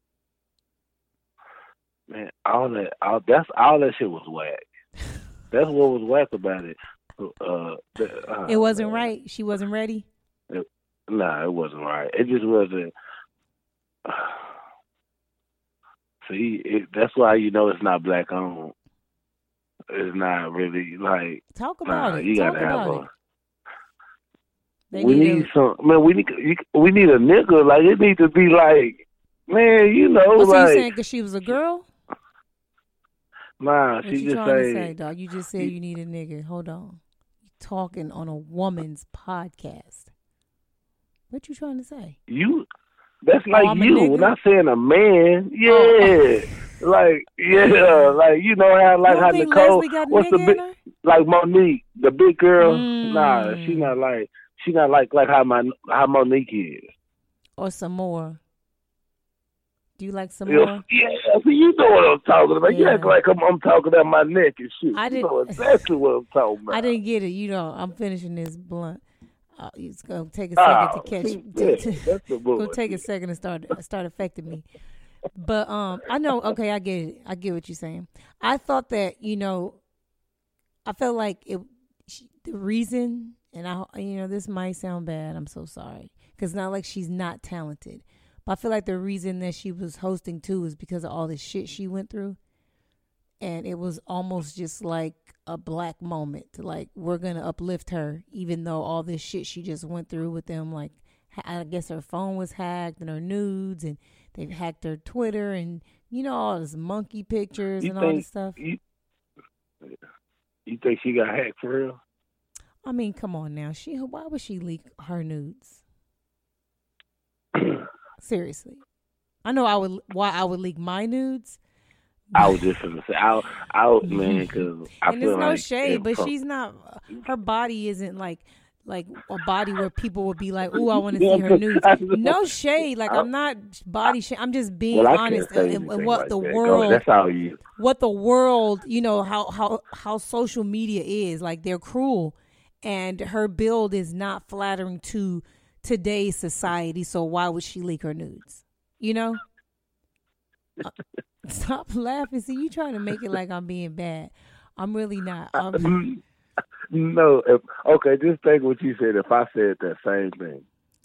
Man, all that, all that's all that shit was whack. That's what was whack about it. Uh, the, uh, It wasn't man. right. She wasn't ready. It, nah, it wasn't right. It just wasn't. Uh, see, it, that's why you know it's not black owned. It's not really like. Talk about nah, it. You Talk gotta have about a. it. They we need need a- some man. We need you, we need a nigga. Like it need to be like, man. You know, What's like he saying? Because she was a girl. nah. What She you just trying say, to say, dog? You just said you need a nigga. Hold on. You talking on a woman's podcast. What you trying to say? you. That's like I'm a you. nigga? When I saying a man, yeah, Oh. like yeah, like you know how like You how don't think Nicole. Leslie got a What's the nigga big in her? like Monique, the big girl? Mm. Nah, she not like she not like like how my how Monique is. Or some more? Do you like some Yeah, more? yeah, see, you know what I'm talking about. You Yeah. act like I'm, I'm talking about my neck and shit. I you didn't- know exactly what I'm talking about. I didn't get it. You know, I'm finishing this blunt. Uh, it's gonna take a second Oh, to catch. see, to- yeah, to- that's the It'll bullshit. take a second to start start affecting me. But um, I know. Okay, I get it. I get what you're saying. I thought that you know, I felt like it. She, the reason, and I, you know, this might sound bad. I'm so sorry because not like she's not talented, but I feel like the reason that she was hosting too is because of all the shit she went through, and it was almost just like a black moment. Like we're gonna uplift her, even though all this shit she just went through with them. Like I guess her phone was hacked and her nudes, and they've hacked her Twitter, and you know all this monkey pictures You and think, all this stuff. You, you think she got hacked for real? I mean, come on now. She why would she leak her nudes? Seriously, I know I would. Why I would leak my nudes? I was just gonna say, I, I man, because I And feel there's no like shade, if but from- she's not. Her body isn't like like a body where people would be like, "Ooh, I want to see her nudes." No shade. Like I'm not body shade. I'm just being well, I honest can't say and, and anything what like the that. world. Go, that's all you. What the world, you know, how how how social media is. Like they're cruel, and her build is not flattering to today's society. So why would she leak her nudes? You know. Uh, Stop laughing. See, you trying to make it like I'm being bad. I'm really not. I'm, No, if, okay, just think what you said if I said that same thing.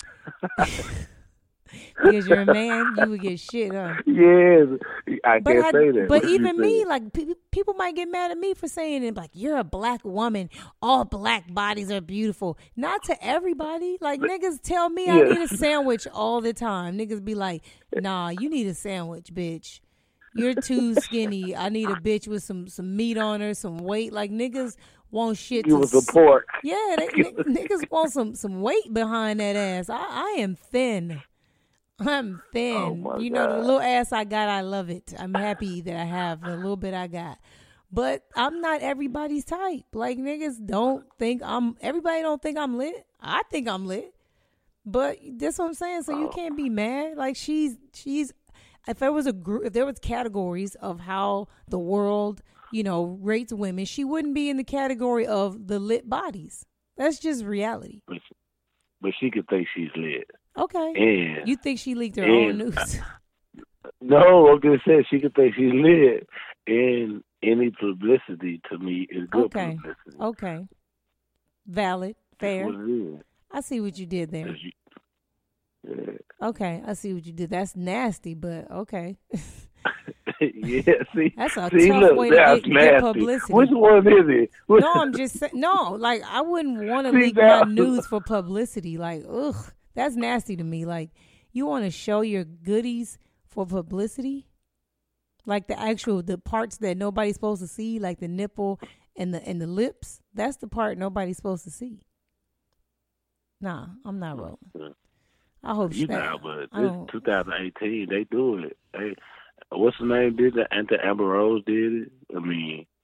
because you're a man, you would get shit, huh? Yes, I But can't I, say that. but What you even me, said. like pe- people might get mad at me for saying it. Like you're a black woman, all black bodies are beautiful. Not to everybody. Like niggas tell me I Yeah. need a sandwich all the time. Niggas be like, "Nah, you need a sandwich, bitch. You're too skinny. I need a bitch with some some meat on her, some weight." Like niggas want shit You to was a pork. Yeah, they, n- niggas want some some weight behind that ass. I, I am thin. I'm thin. Oh, my you know, the God. little ass I got, I love it. I'm happy that I have the little bit I got. But I'm not everybody's type. Like niggas don't think I'm. Everybody don't think I'm lit. I think I'm lit. But that's what I'm saying. So you Oh. can't be mad. Like she's she's. If there was a group, if there was categories of how the world, you know, rates women, she wouldn't be in the category of the lit bodies. That's just reality. But, but she could think she's lit. Okay. And You think she leaked her and- own news? no, I'm just saying she could think she's lit. And any publicity to me is good Okay. publicity. Okay. Valid. Fair. That's what it is. I see what you did there. 'Cause you- yeah. Okay. I see what you did. That's nasty, but okay. yeah, see, That's a see, tough look, way to that's get, get nasty. publicity. Which one is it? Which- No, I'm just saying. No, like I wouldn't want to See, leak now- my news for publicity. Like, ugh, that's nasty to me. Like, you want to show your goodies for publicity? Like the actual the parts that nobody's supposed to see, like the nipple and the and the lips. That's the part nobody's supposed to see. Nah, I'm not rolling. I hope You she. know, but I this don't. twenty eighteen, they do it. They, what's the name did that? Anta Amber Rose did it. I mean,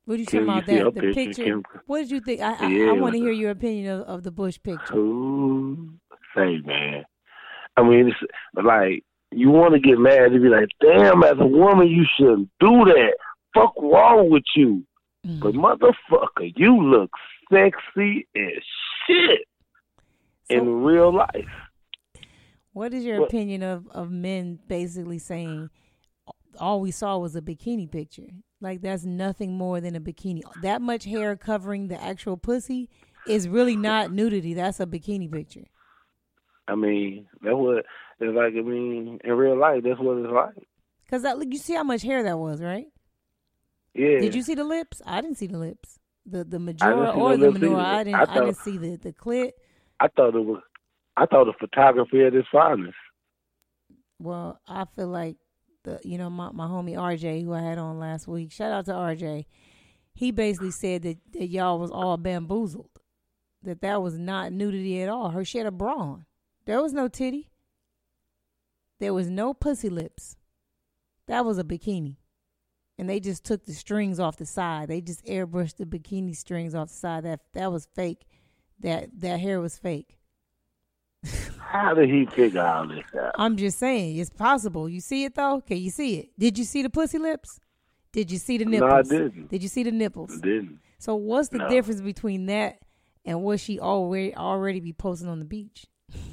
What are you talking about? you That the picture? picture. Kim, What did you think? I I, yeah, I want to hear your opinion of, of the Bush picture. Ooh, say, man. I mean, it's like, you want to get mad and be like, damn, as a woman, you shouldn't do that. Fuck wrong with you. Mm-hmm. But motherfucker, you look sexy as shit so, in real life. What is your but, opinion of, of men basically saying all we saw was a bikini picture? Like, that's nothing more than a bikini. That much hair covering the actual pussy is really not nudity. That's a bikini picture. I mean, that's what it's like. I mean, in real life, that's what it's like. Because you see how much hair that was, right? Yeah. Did you see the lips? I didn't see the lips. The the majora or the menorah. I didn't. I, thought, I didn't see the, the clit. I thought it was. I thought the photography at its finest. Well, I feel like the you know my my homie R J, who I had on last week. Shout out to R J. He basically said that, that y'all was all bamboozled. That that was not nudity at all. Her she had a bra on. There was no titty. There was no pussy lips. That was a bikini. And they just took the strings off the side. They just airbrushed the bikini strings off the side. That that was fake. That that hair was fake. How did he figure all this out? I'm just saying, it's possible. You see it though? Can you see it? Did you see the pussy lips? Did you see the nipples? No, I didn't. Did you see the nipples? I didn't. So what's the no. difference between that and what she already already be posting on the beach?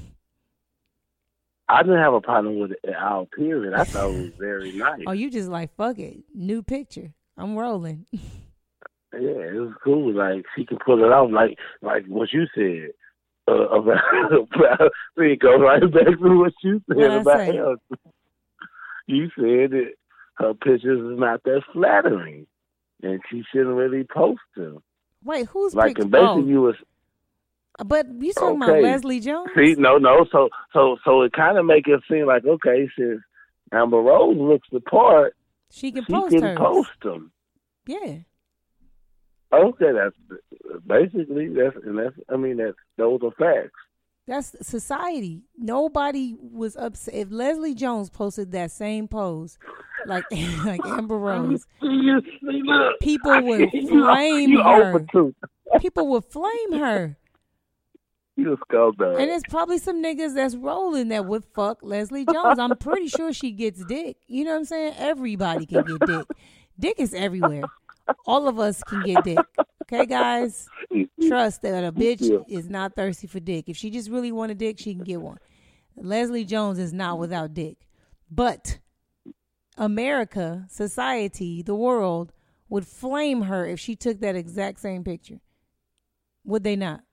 I didn't have a problem with it at all, period. I thought it was very nice. Oh, you just like, fuck it. New picture. I'm rolling. Yeah, it was cool. Like, she can pull it off, like like what you said. Uh, about, about, we go right back to what you said what about her. You said that her pictures is not that flattering, and she shouldn't really post them. Wait, who's like, picture? and basically oh. you was... But you talking okay. about Leslie Jones? See, no, no. So, so, so it kind of make it seem like, okay, since Amber Rose looks the part, she can she post can hers. post them. Yeah. Okay, that's basically that's and that's. I mean, that's those are facts. That's society. Nobody was upset if Leslie Jones posted that same pose, like like Amber Rose. You, see, look, people would flame you, you her. People would flame her. You a scumbag. And there's probably some niggas that's rolling that would fuck Leslie Jones. I'm pretty sure she gets dick. You know what I'm saying? Everybody can get dick. Dick is everywhere. All of us can get dick. Okay, guys? Trust that a bitch yeah. is not thirsty for dick. If she just really want a dick, she can get one. Leslie Jones is not without dick. But America, society, the world would flame her if she took that exact same picture. Would they not?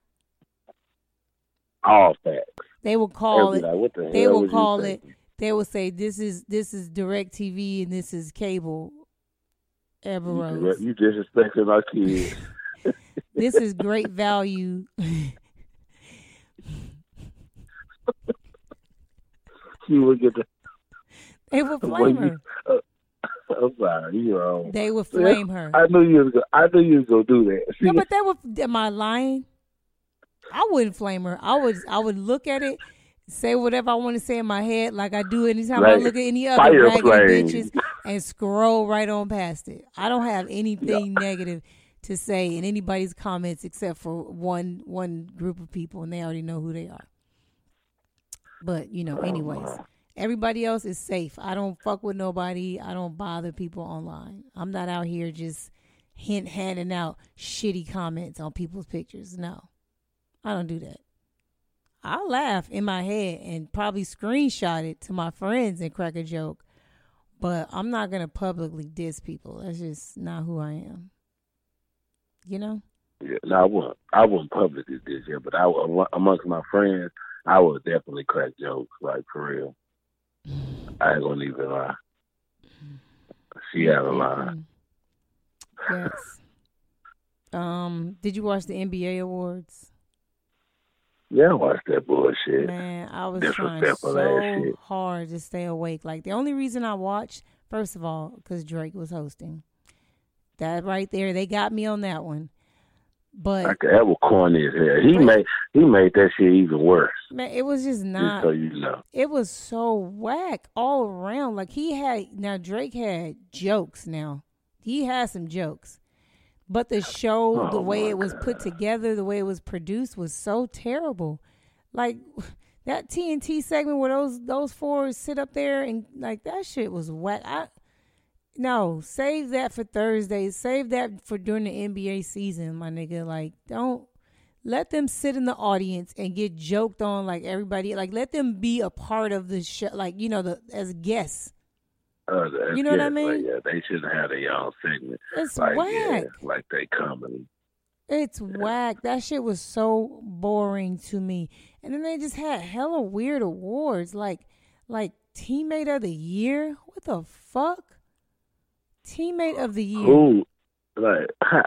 All facts. They would call it. Like, what the they hell would call it. Saying? They would say this is this is DirecTV and this is cable. Amber Rose. You disrespecting our kids. This is great value. You would get the. They would flame her. You, uh, I'm sorry, you're wrong. They would flame her. I knew you was gonna. I knew you was gonna do that. No, but they would. Am I lying? I wouldn't flame her. I would. I would look at it, say whatever I want to say in my head, like I do anytime like, I look at any other raggedy bitches, and scroll right on past it. I don't have anything no. negative to say in anybody's comments except for one one group of people, and they already know who they are. But you know, anyways, everybody else is safe. I don't fuck with nobody. I don't bother people online. I'm not out here just hint handing out shitty comments on people's pictures. No. I don't do that. I'll laugh in my head and probably screenshot it to my friends and crack a joke, but I'm not going to publicly diss people. That's just not who I am. You know? Yeah, no, I wouldn't. I wouldn't publicly diss you, but I amongst my friends, I would definitely crack jokes, like for real. I ain't gonna even lie. She had a lie. Yes. Um. Did you watch the N B A awards? Yeah, I watched that bullshit. Man, I was trying so hard to stay awake. Like, the only reason I watched, first of all, because Drake was hosting. That right there, they got me on that one. But like, that was corny as hell. He made he made that shit even worse. Man, it was just not. Just so you know, it was so whack all around. Like, he had now Drake had jokes. Now he had some jokes, But the show, Oh, the way my it was God. put together, the way it was produced was so terrible. Like that T N T segment where those those four sit up there and like that shit was whack. I no, save that for Thursday. Save that for during the N B A season, my nigga. Like don't let them sit in the audience and get joked on like everybody. Like let them be a part of the show, like you know, the as guests. Uh, You know what I yeah, mean? Like, yeah, they shouldn't have their own segment. It's Like, whack. yeah, like they comedy. It's whack. That shit was so boring to me. And then they just had hella weird awards, like like teammate of the year. What the fuck? Teammate of the year. Who, like, how,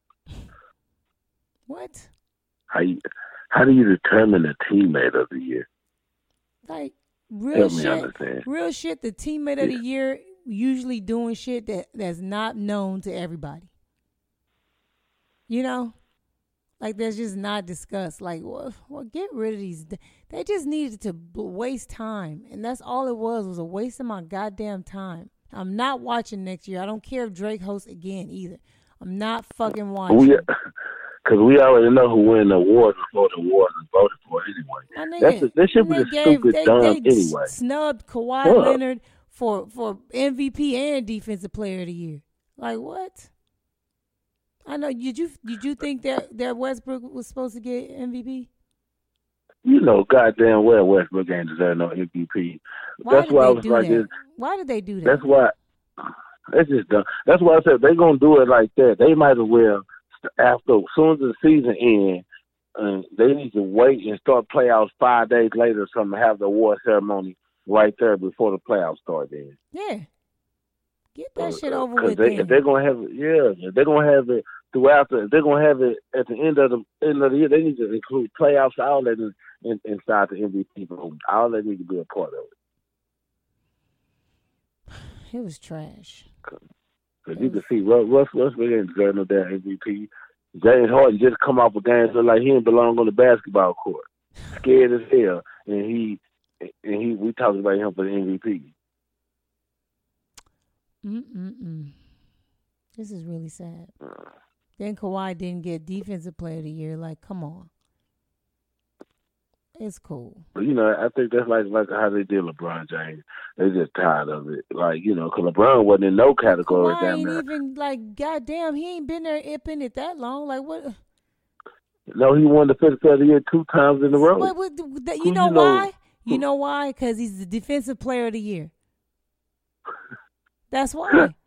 What? how you, how do you determine a teammate of the year? Like real Help me shit. understand. Real shit. The teammate of Yeah. the year usually doing shit that that's not known to everybody. You know, like that's just not discussed. Like, well, well get rid of these. They just needed to b- waste time, and that's all it was was a waste of my goddamn time. I'm not watching next year. I don't care if Drake hosts again either. I'm not fucking watching. We, because we already know who win the awards before the awards is voted for anyway. My nigga, That's a, that should be they a gave- stupid they, dumb they anyway. snubbed Kawhi What? Leonard for for M V P and Defensive Player of the Year. Like what? I know. Did you did you think that that Westbrook was supposed to get M V P? You know, goddamn well Westbrook ain't deserve no M V P. Why That's did why I they was do like that? this. Why did they do that? That's why. It's just dumb. That's why I said they're gonna do it like that. They might as well after as soon as the season ends, uh, they need to wait and start playoffs five days later or something. Have the award ceremony right there before the playoffs start. Then Yeah, get that Uh, shit over Cause with. they, then. if they're gonna have it, yeah, if they're gonna have it throughout the, if they're gonna have it at the end of the end of the year. They need to include playoffs, all that in, in, inside the M V P vote. All that need to be a part of it. It was trash. Because you can see Russ, Russ Westbrook ain't deserve no damn M V P. James Harden just come off a game look like he didn't belong on the basketball court, scared as hell, and he and he we talking about him for the M V P. Mm mm mm. This is really sad. Then Kawhi didn't get Defensive Player of the Year. Like, come on. It's cool. But you know, I think that's like like how they did LeBron James. They just tired of it. Like you know, because LeBron wasn't in no category Kawhi down ain't there. even like, goddamn, he ain't been there up in it that long. Like, what? No, he won the Defensive Player of the Year two times in a row. What, what that, Who you know you know- why? You know why? Because he's the Defensive Player of the Year. That's why.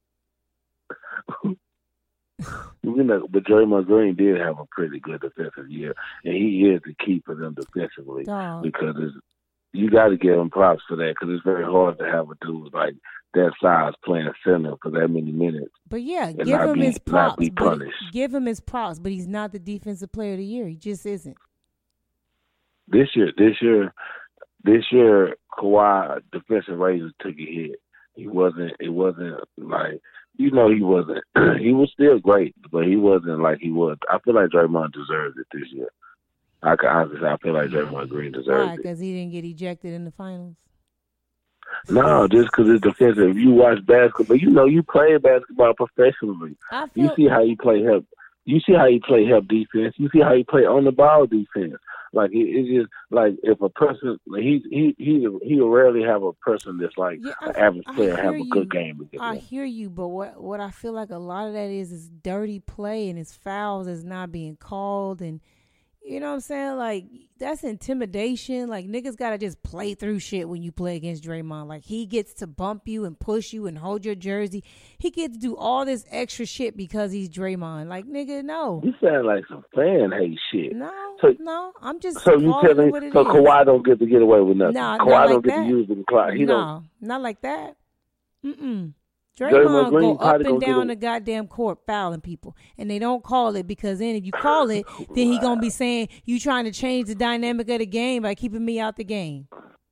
You know, but Draymond Green did have a pretty good defensive year, and he is the key for them defensively Dog. because it's, you got to give him props for that because it's very hard to have a dude like that size playing center for that many minutes. But yeah, and give not him be- his not props. be but punished. give him his props, but he's not the Defensive Player of the Year. He just isn't. This year, this year, this year, Kawhi defensive ratings took a hit. He wasn't. It wasn't like you know he wasn't. He was still great, but he wasn't like he was. I feel like Draymond deserved it this year. I can honestly say I feel like Draymond Green Why? deserved it. Because he didn't get ejected in the finals. No, just because it's defensive. If you watch basketball, you know you play basketball professionally. I feel You see how he play help. You see how he play help defense. You see how he play on the ball defense. Like it, it's just like if a person like he he he he will rarely have a person that's like Yeah, I- an average I player have hear a good you. game against I him. hear you, but what what I feel like a lot of that is is dirty play and his fouls is not being called, and you know what I'm saying? Like that's intimidation. Like niggas gotta just play through shit when you play against Draymond. Like he gets to bump you and push you and hold your jersey. He gets to do all this extra shit because he's Draymond. Like nigga, no, You sound like some fan hate shit. no, So- no. I'm just So you calling telling it what it so is. Kawhi don't get to get away with nothing. Nah, Kawhi not don't like get that. to use the clock. He don't. no, not like that. Mm-mm. Draymond Draymond Green go up probably and gonna get down a- the goddamn court fouling people, and they don't call it because then if you call it, then he gonna be saying you trying to change the dynamic of the game by keeping me out the game.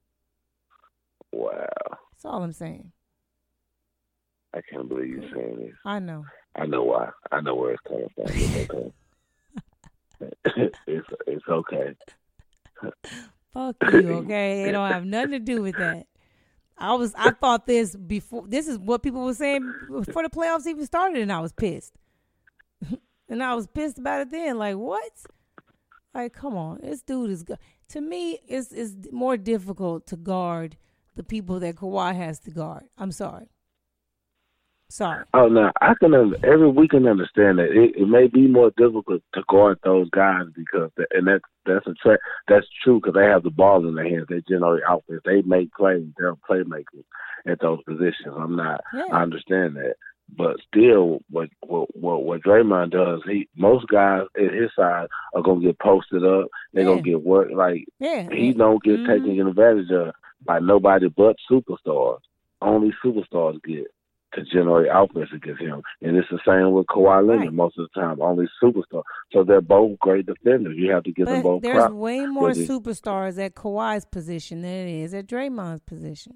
Wow, That's all I'm saying. I can't believe you're saying this. I know. I know why. I know where it's coming from. It's okay. it's it's okay. Fuck you, okay? It don't have nothing to do with that. I was I thought this before. This is what people were saying before the playoffs even started, and I was pissed. And I was pissed about it then. Like, what? Like, come on. This dude is good. To me, it's, it's more difficult to guard the people that Kawhi has to guard. I'm sorry. Sorry. Oh no, I can. Every we can understand that it, it may be more difficult to guard those guys because, and that's that's a tra- that's true because they have the ball in their hands. They generate offense. They make plays. They're playmakers at those positions. I'm not. Yeah. I understand that, but still, what what what, what Draymond does, he most guys at his side are gonna get posted up. They're Yeah. gonna get work. Like Yeah. he don't get mm-hmm. taken advantage of by nobody but superstars. Only superstars get to generate offense against him. And it's the same with Kawhi Leonard Right. most of the time, only superstar. So they're both great defenders. You have to give But them both there's props. way more But it- superstars at Kawhi's position than it is at Draymond's position.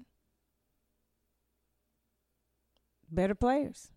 Better players.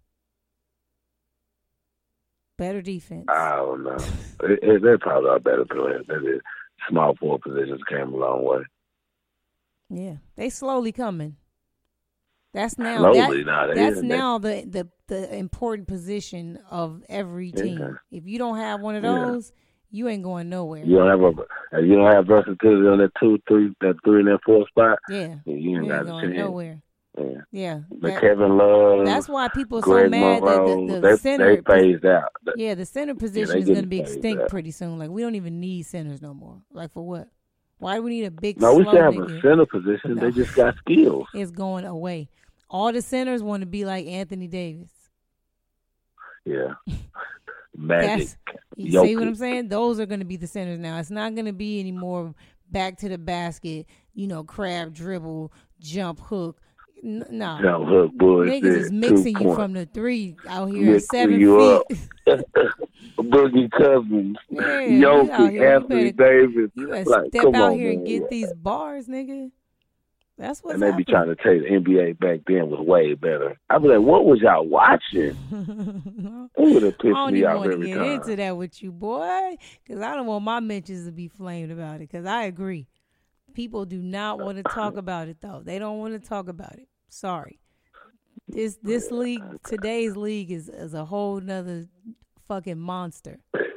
Better defense. I don't know. it, it, they're probably our better players. That is, small forward positions came a long way. Yeah. They slowly coming. That's now Slowly, that, now they that's is. now the, the the important position of every team. Yeah. If you don't have one of Yeah. those, you ain't going nowhere. You don't have a, you don't have versatility on that two, three, that three and that four spot. Yeah. You You ain't ain't got a going chance. nowhere. Yeah. Yeah. The That- Kevin Love, that's why people are Greg so mad Monroe, that the, the they, center they phased out. Yeah, the center position they is going to getting be phased extinct out. pretty soon. Like, we don't even need centers no more. Like, for what? Why do we need a big No, we slow should have nigga? a center position. No. They just got skills. It's going away. All the centers want to be like Anthony Davis. Yeah. Magic. That's, you see what I'm Jokic. saying? Those are going to be the centers now. It's not going to be any more back to the basket, you know, crab dribble, jump hook. N- no. Jump hook, bullshit, Niggas is mixing two you point. from the three out here Mixing at seven you feet. Boogie Cousins, Yeah, you out Jokic, here, you Anthony better- Davis. You better Like, step come out on, here and man. get these bars, nigga. That's what's And they be happening. trying to take the N B A back then was way better. I be like, what was y'all watching? It would have I pissed don't me even off want to every get time. into that with you, boy, because I don't want my mentions to be flamed about it. Because I agree, people do not want to talk about it though. They don't want to talk about it. Sorry, this this league, today's league is is a whole nother fucking monster.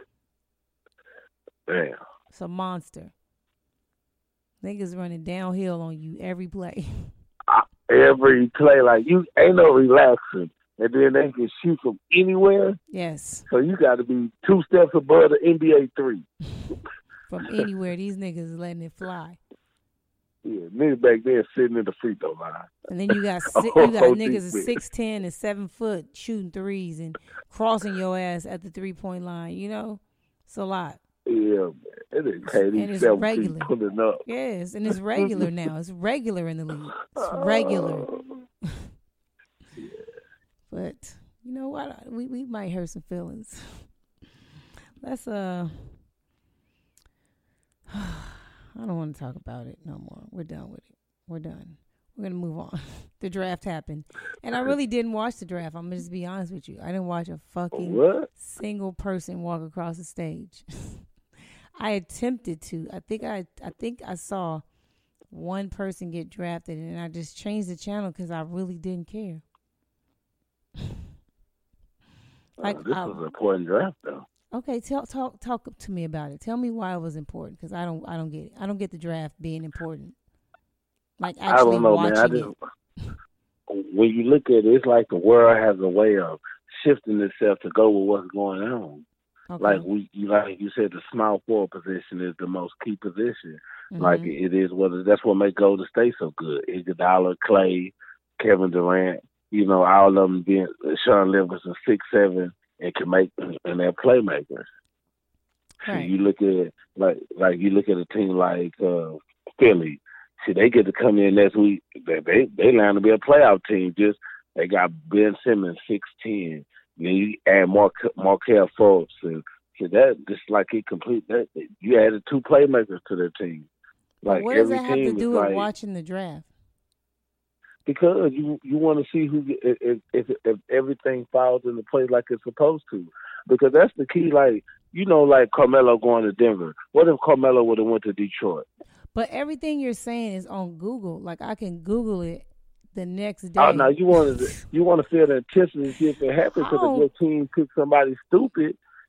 Damn. It's a monster. Niggas running downhill on you every play. Every play, like, you ain't no relaxing. And then they can shoot from anywhere. Yes, So you got to be two steps above the N B A three. from anywhere, these niggas is letting it fly. Yeah, niggas back there sitting in the free throw line. And then you got si- you got Oh, niggas defense. at six ten and seven foot shooting threes and crossing your ass at the three point line. You know, it's a lot. Yeah, man. It is K D And it's seven regular. feet pulling up. Yes, and it's regular now. It's regular in the league. It's regular. But you know what? We we might hurt some feelings. Let's uh. I don't want to talk about it no more. We're done with it. We're done. We're gonna move on. The draft happened, and I really didn't watch the draft. I'm gonna just be honest with you. I didn't watch a fucking What? single person walk across the stage. I attempted to. I think I. I think I saw one person get drafted, and I just changed the channel because I really didn't care. Like, oh, this I- was an important draft, though. Okay, tell talk talk to me about it. Tell me why it was important because I don't I don't get it. I don't get the draft being important. Like I actually don't know, man. I watching just, when you look at it, it's like the world has a way of shifting itself to go with what's going on. it. Okay. Like we, you like you said, the small forward position is the most key position. Mhm. Like it is what it, that's what makes Golden State so good. Iguodala, Clay, Kevin Durant, you know, all of them being Sean Livingston, six seven, and can make and they're playmakers. So Right. you look at like like you look at a team like uh, Philly. See, they get to come in next week. They they, they line to be a playoff team. Just they got Ben Simmons, six ten. Then you add Mark Markel Fultz, and so that just like he complete that. You added two playmakers to their team. But Like what does every that have team to do is with like, watching the draft? because you you want to see who if, if if if everything falls into place like it's supposed to. Because that's the key. Like you know, like Carmelo going to Denver. What if Carmelo would have went to Detroit? But everything you're saying is on Google. Like I can Google it the next day. Oh no, you want to you want to feel the intensity and see if it happens. Because How? if your team picks somebody stupid,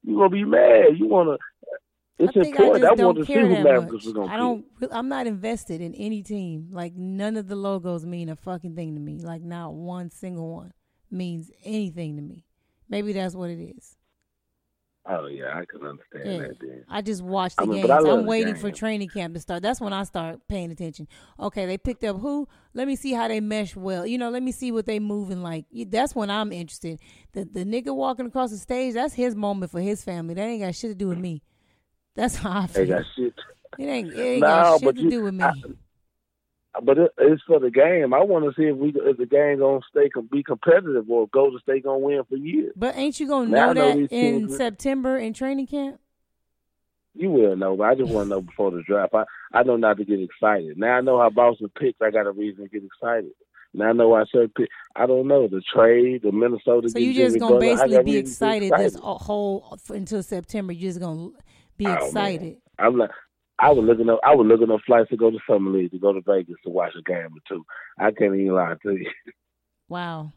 you gonna be mad. You wanna. It's I think important. I, I, just want don't to see care who that Mavericks much. is gonna I don't. I'm not invested in any team. Like none of the logos mean a fucking thing to me. Like not one single one means anything to me. Maybe that's what it is. Oh yeah, I can understand Yeah. that. Then I just watch the I mean, games. but I love I'm the waiting game. for training camp to start. That's when I start paying attention. Okay, they picked up who? Let me see how they mesh well. You know, let me see what they moving like. That's when I'm interested. The the nigga walking across the stage, that's his moment for his family. That ain't got shit to do with me. That's how I feel. They got shit. It ain't, it ain't No, got shit but to you- do with me. I- But it, it's for the game. I want to see if we if the game gonna stay com- be competitive or Golden State gonna win for years. But ain't you gonna Now know I know that these in teams- September in training camp? You will know, but I just want to know before the draft. I, I know not to get excited. Now I know how Boston picks. I got a reason to get excited. Now I know why I said pick. I don't know the trade, the Minnesota. So get you just Jimmy gonna Butler. I basically got be reason to excited this whole until September. You just gonna be Oh, man. excited. I'm like, I was looking up. I was looking up flights to go to Summer League, to go to Vegas to watch a game or two. I can't even lie to you. Wow.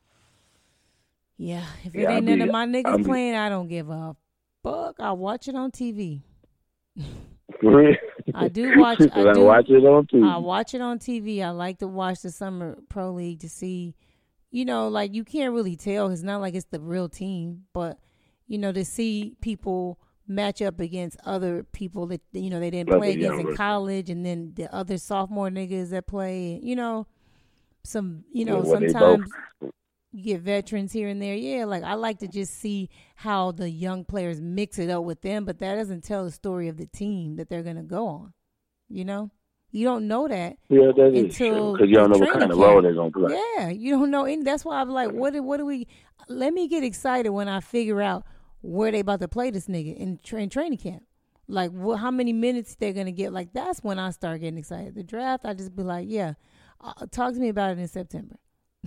Yeah, if it Yeah, ain't I none be- of my niggas I be- playing, I don't give a fuck. I watch it on T V. For real. I do watch. I I do watch it on T V. I watch it on T V. I like to watch the Summer Pro League to see, you know, like you can't really tell. It's not like it's the real team, but you know, to see people match up against other people that you know they didn't Other play against in young college, and then the other sophomore niggas that play. You know, some you know Yeah, well, they sometimes you get veterans here and there. Yeah, like I like to just see how the young players mix it up with them, but that doesn't tell the story of the team that they're gonna go on. You know, you don't know that Yeah, that is until true. Because you don't the know what kind training of role camp. they're going to play. Yeah, you don't know any. That's why I'm like, what? do- What do we? Let me get excited when I figure out where they about to play this nigga in, tra- in training camp. Like, what? How many minutes they're gonna get? Like, that's when I start getting excited. The draft, I just be like, yeah, uh, talk to me about it in September.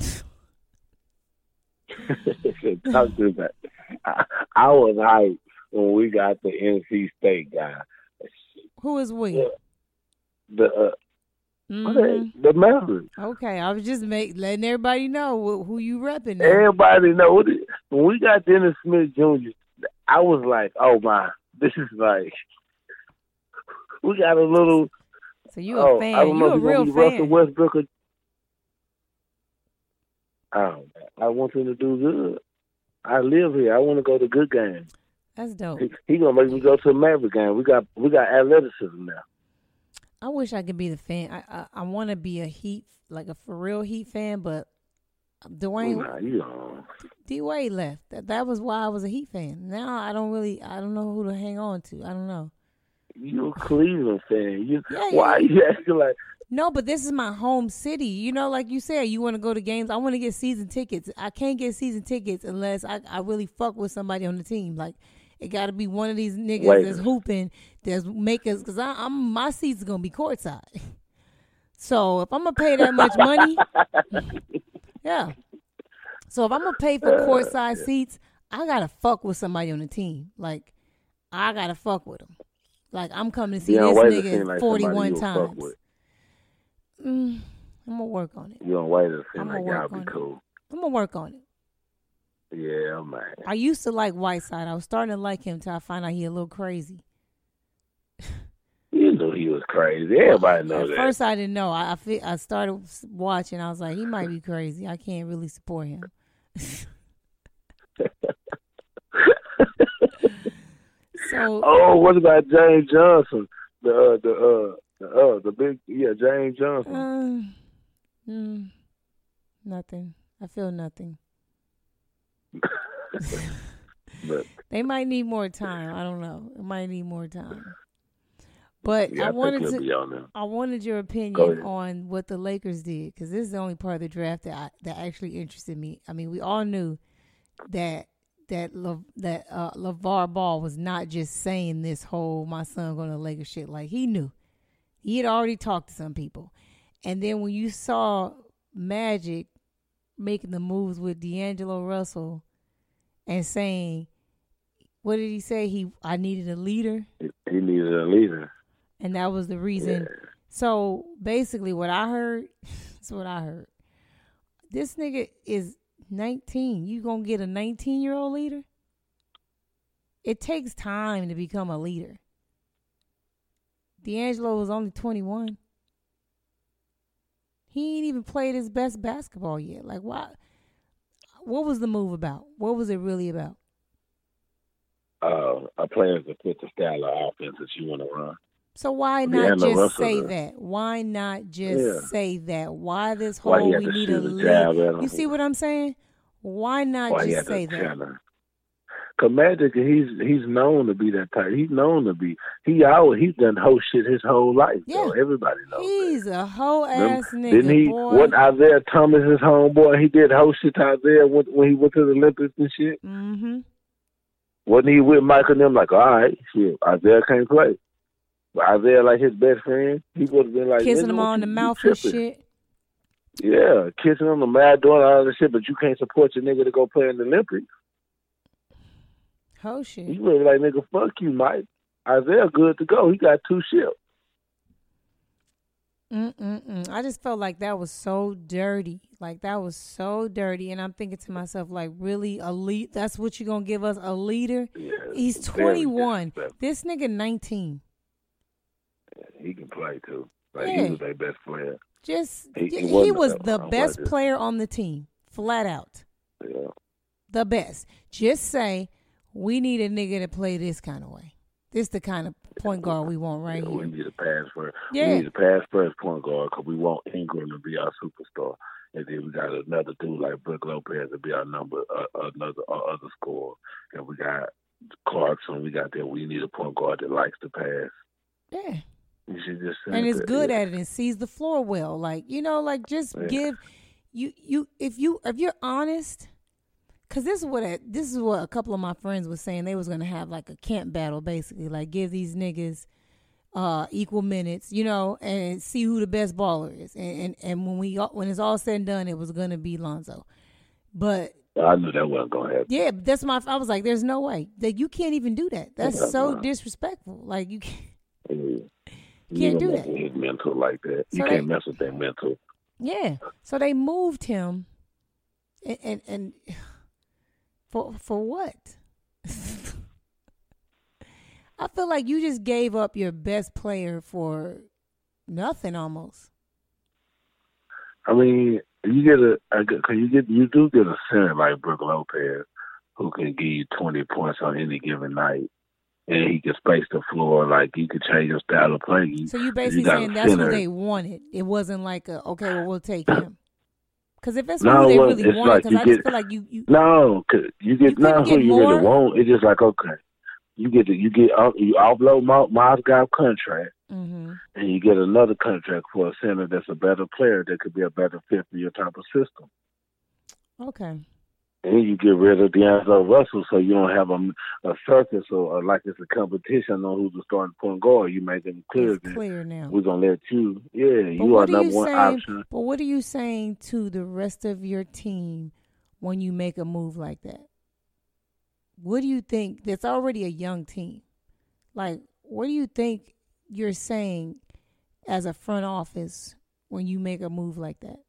Talk to that. I, I was hyped when we got the N C State guy. Who is we? Yeah. The uh, Mhm. the Mavericks. Okay, I was just make letting everybody know who, who you repping. Now. Everybody know what it- when we got Dennis Smith Junior I was like, oh my, this is like we got a little. So you a oh, fan? I don't know You a if he's gonna real be Russell fan? Westbrook. Or, oh, I want him to do good. I live here. I want to go to good games. That's dope. He, he gonna make me go to a Maverick game. We got we got athleticism now. I wish I could be the fan. I I, I want to be a Heat, like a for real Heat fan, but Dwayne Nah, you know. D Wade left. That that was why I was a Heat fan. Now I don't really. I don't know who to hang on to. I don't know. You a Cleveland fan. You Yeah, yeah, why yeah. you acting like No, but this is my home city. You know, like you said, you want to go to games. I want to get season tickets. I can't get season tickets unless I, I really fuck with somebody on the team. Like, it got to be one of these niggas Wait. that's hooping, that's make us, because I'm my seats going to be courtside. So if I'm going to pay that much money, yeah. So if I'm going to pay for courtside seats, I got to fuck with somebody on the team. Like, I got to fuck with them. Like, I'm coming to see Deion this Waiters seem nigga like forty-one somebody you would fuck times. with. Mm, I'm gonna work on it. You don't wait to seem I'm like gonna y'all work be on it. cool. I'm gonna work on it. Yeah, man. I used to like Whiteside. I was starting to like him till I find out he a little crazy. You knew he was crazy. Everybody At knows that. first, I didn't know. I I, fe- I started watching. I was like, he might be crazy. I can't really support him. So Oh, what about James Johnson? The uh, the uh, the uh, the big yeah, James Johnson. um, mm, nothing. I feel nothing. But They might need more time. I don't know. It might need more time. But yeah, I I, wanted think he'll to. be on there. I wanted your Go opinion ahead. on what the Lakers did, because this is the only part of the draft that I, that actually interested me. I mean, we all knew that that Le, that uh, LeVar Ball was not just saying this whole "my son going to Lakers" shit. Like, he knew, he had already talked to some people, and then when you saw Magic making the moves with D'Angelo Russell and saying, what did he say? He I needed a leader. He, he needed a leader. And that was the reason. Yeah. So basically, what I heard, that's what I heard. This nigga is nineteen. You gonna get a nineteen year old leader? it takes time to become a leader. D'Angelo was only twenty-one. He ain't even played his best basketball yet. Like, why? What was the move about? What was it really about? Uh, a player to fit the style of offense that you want to run. So why not just Russell say that? Why not just yeah. say that? Why this whole why we need a lead? You see what I'm saying? Why not why just say that? Cause Magic, he's he's known to be that type. He's known to be. He always he's done hoe shit his whole life. Yeah, so everybody knows. He's that. a hoe ass nigga. Didn't he? Boy. Wasn't Isaiah Thomas his homeboy? He did hoe shit to Isaiah when, when he went to the Olympics and shit. Mm-hmm. Wasn't he with Michael and them? Like, all right, shit, Isaiah can't play. But Isaiah, like his best friend, he would have been like kissing him on the mouth and shit. Yeah, kissing on the mouth, doing all this shit, but you can't support your nigga to go play in the Olympics. Oh shit! You really like, nigga, fuck you, Mike. Isaiah good to go. He got two ships. Mm-mm-mm. I just felt like that was so dirty. Like, that was so dirty. And I'm thinking to myself, like, really, elite? That's what you're going to give us, a leader? Yeah, he's twenty-one. This nigga nineteen. Yeah, he can play, too. Like, yeah. He was their best player. Just, he, he, he was the best player on the team, flat out. Yeah. The best. Just say, we need a nigga to play this kind of way. This the kind of point guard we want right yeah, here. We need a pass first. Yeah. We need a pass first point guard because we want Ingram to be our superstar, and then we got another dude like Brook Lopez to be our number, uh, another uh, other scorer, and we got Clarkson. We got that. We need a point guard that likes to pass. Yeah. You should just and is that, good yeah. at it and sees the floor well. Like, you know, like just yeah. give you you if you if you're honest. Cause this is what I, this is what a couple of my friends was saying. They was gonna have like a camp battle, basically, like give these niggas uh, equal minutes, you know, and see who the best baller is. And and, and when we when it's all said and done, it was gonna be Lonzo. But I knew that wasn't gonna happen. Yeah, that's my. I was like, there's no way that you can't even do that. That's yeah, so no. disrespectful. Like you can't, yeah. you can't do that. His mental like that. So you can't they, mess with their mental. Yeah. So they moved him, and and. and For for what? I feel like you just gave up your best player for nothing almost. I mean, you get a, a cause you get you do get a center like Brook Lopez who can give you twenty points on any given night, and he can space the floor. Like you could change your style of play. So you basically you saying that's what they wanted. It wasn't like a okay, well we'll take him. Because if that's no, what they well, really wanted, because like I get, just feel like you, you no, cause you get you not who get you more? really want. It's just like okay, you get the, you get you offload Miles Guy contract, mm-hmm. and you get another contract for a center that's a better player that could be a better fit for your type of system. Okay. And you get rid of D'Angelo Russell, so you don't have a, a circus or, or like it's a competition on who's the starting point guard. You make them clear. It's clear now. We're gonna let you. Yeah, but you are number you one saying, option. But what are you saying to the rest of your team when you make a move like that? What do you think? That's already a young team. Like, what do you think you're saying as a front office when you make a move like that?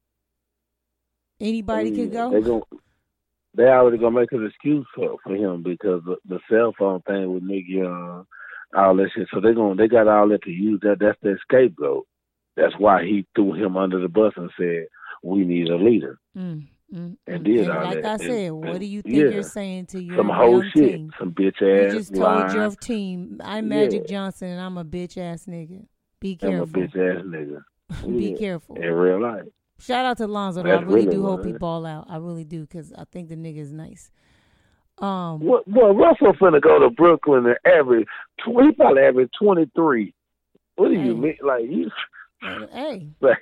Anybody I mean, could go. They gonna, They already gonna make an excuse for for him because the, the cell phone thing with Nick Young, all that shit. So they gonna they got all that to use. That that's their scapegoat. That's why he threw him under the bus and said we need a leader. Mm, mm, and did and all like that. I said, and, what do you think yeah, you're saying to your some whole young shit, team? some bitch ass. You just told line. your team, I'm Magic yeah. Johnson and I'm a bitch ass nigga. Be careful. I'm a bitch ass nigga. Be yeah. careful. In real life. Shout out to Lonzo. Though. I really, really do hope he ball out. I really do because I think the nigga is nice. Um, well, well, Russell finna go to Brooklyn and average. He probably average twenty-three. What do hey. you mean? Like you? Hey, like,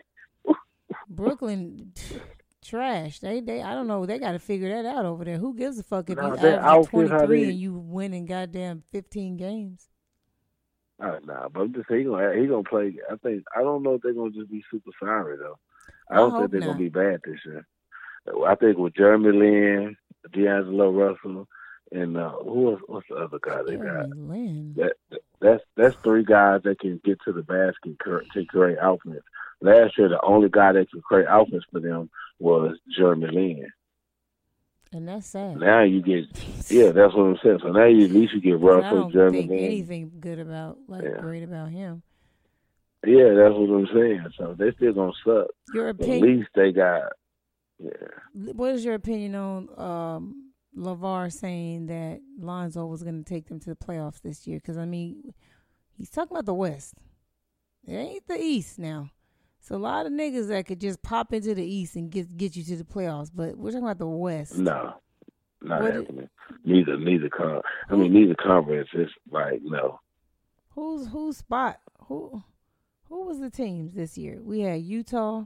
Brooklyn trash. They, they. I don't know. They got to figure that out over there. Who gives a fuck if nah, you average twenty-three they, and you win in goddamn fifteen games? Uh, nah, but I'm just saying he gonna he gonna play. I think I don't know if they're gonna just be super sorry though. I don't I think they're not. gonna be bad this year. I think with Jeremy Lin, D'Angelo Russell, and uh, who else, what's the other guy they Jeremy got? Lin. That that's that's three guys that can get to the basket to create offense. Last year, the only guy that could create offense for them was Jeremy Lin. And that's sad. Now you get, yeah, that's what I'm saying. So now you at least you get Russell, I don't Jonathan. think anything good about, like, yeah. great about him. Yeah, that's what I'm saying. So they still gonna suck. Your opinion? At least they got. Yeah. What is your opinion on um, LeVar saying that Lonzo was going to take them to the playoffs this year? Because I mean, he's talking about the West. It ain't the East now. So a lot of niggas that could just pop into the East and get get you to the playoffs, but we're talking about the West. No, not what happening. It, neither, neither con. I mean, neither conference is like no. Who's whose spot? Who who was the teams this year? We had Utah,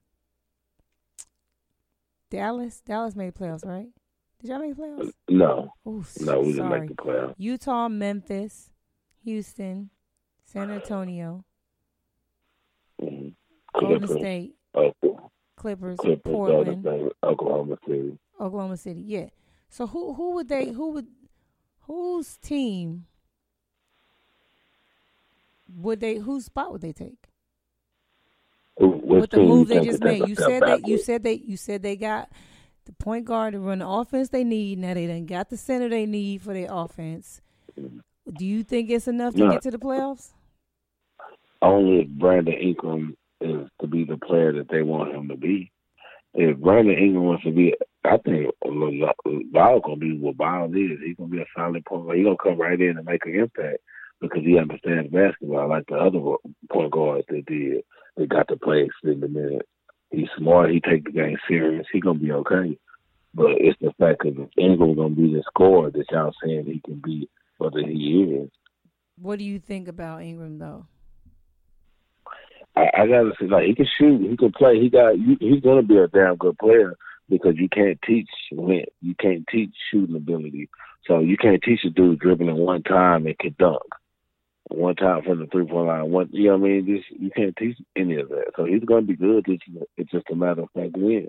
Dallas. Dallas made playoffs, right? Did y'all make playoffs? No, Ooh, no, we sorry. didn't make the playoffs. Utah, Memphis, Houston, San Antonio. Mm-hmm. Golden State, Oklahoma. Clippers, Clippers, Portland, State, Oklahoma City. Oklahoma City, yeah. So who who would they who would whose team would they whose spot would they take? Who, With the move they just made, you said that you said they you said they got the point guard to run the offense they need. Now they done got the center they need for their offense. Do you think it's enough to no. get to the playoffs? Only if Brandon Ingram is to be the player that they want him to be. If Brandon Ingram wants to be, I think Ball gonna be what Ball is. He's gonna be a solid point guard. He's gonna come right in and make an impact because he understands basketball like the other point guards that did. They got to play extended minutes. He's smart. He take the game serious. He gonna be okay. But it's the fact that Ingram gonna be the scorer that y'all saying he can be, whether he is. What do you think about Ingram though? I, I gotta say, like, he can shoot, he can play. He got, you, he's gonna be a damn good player because you can't teach win. You can't teach shooting ability. So you can't teach a dude dribbling one time and can dunk one time from the three point line. One, you know what I mean? Just, you can't teach any of that. So he's gonna be good. It's, it's just a matter of fact win.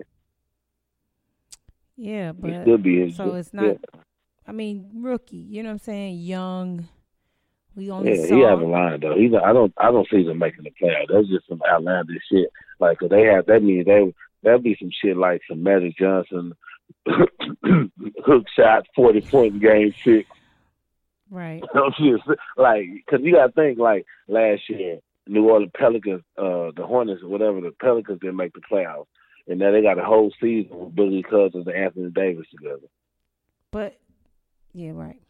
Yeah, but it still be his, so it's not. Yeah. I mean, rookie. You know what I'm saying? Young. We only yeah, saw. he has a line though. He's. I don't. I don't see them making the playoffs. That's just some outlandish shit. Like, cause they have. That means they. That'd be some shit like some Magic Johnson hook shot, forty point in game six. Right. Like, cause you gotta think like last year, New Orleans Pelicans, uh, the Hornets or whatever, the Pelicans didn't make the playoffs, and now they got a whole season with Billy Cousins and Anthony Davis together. But yeah, right.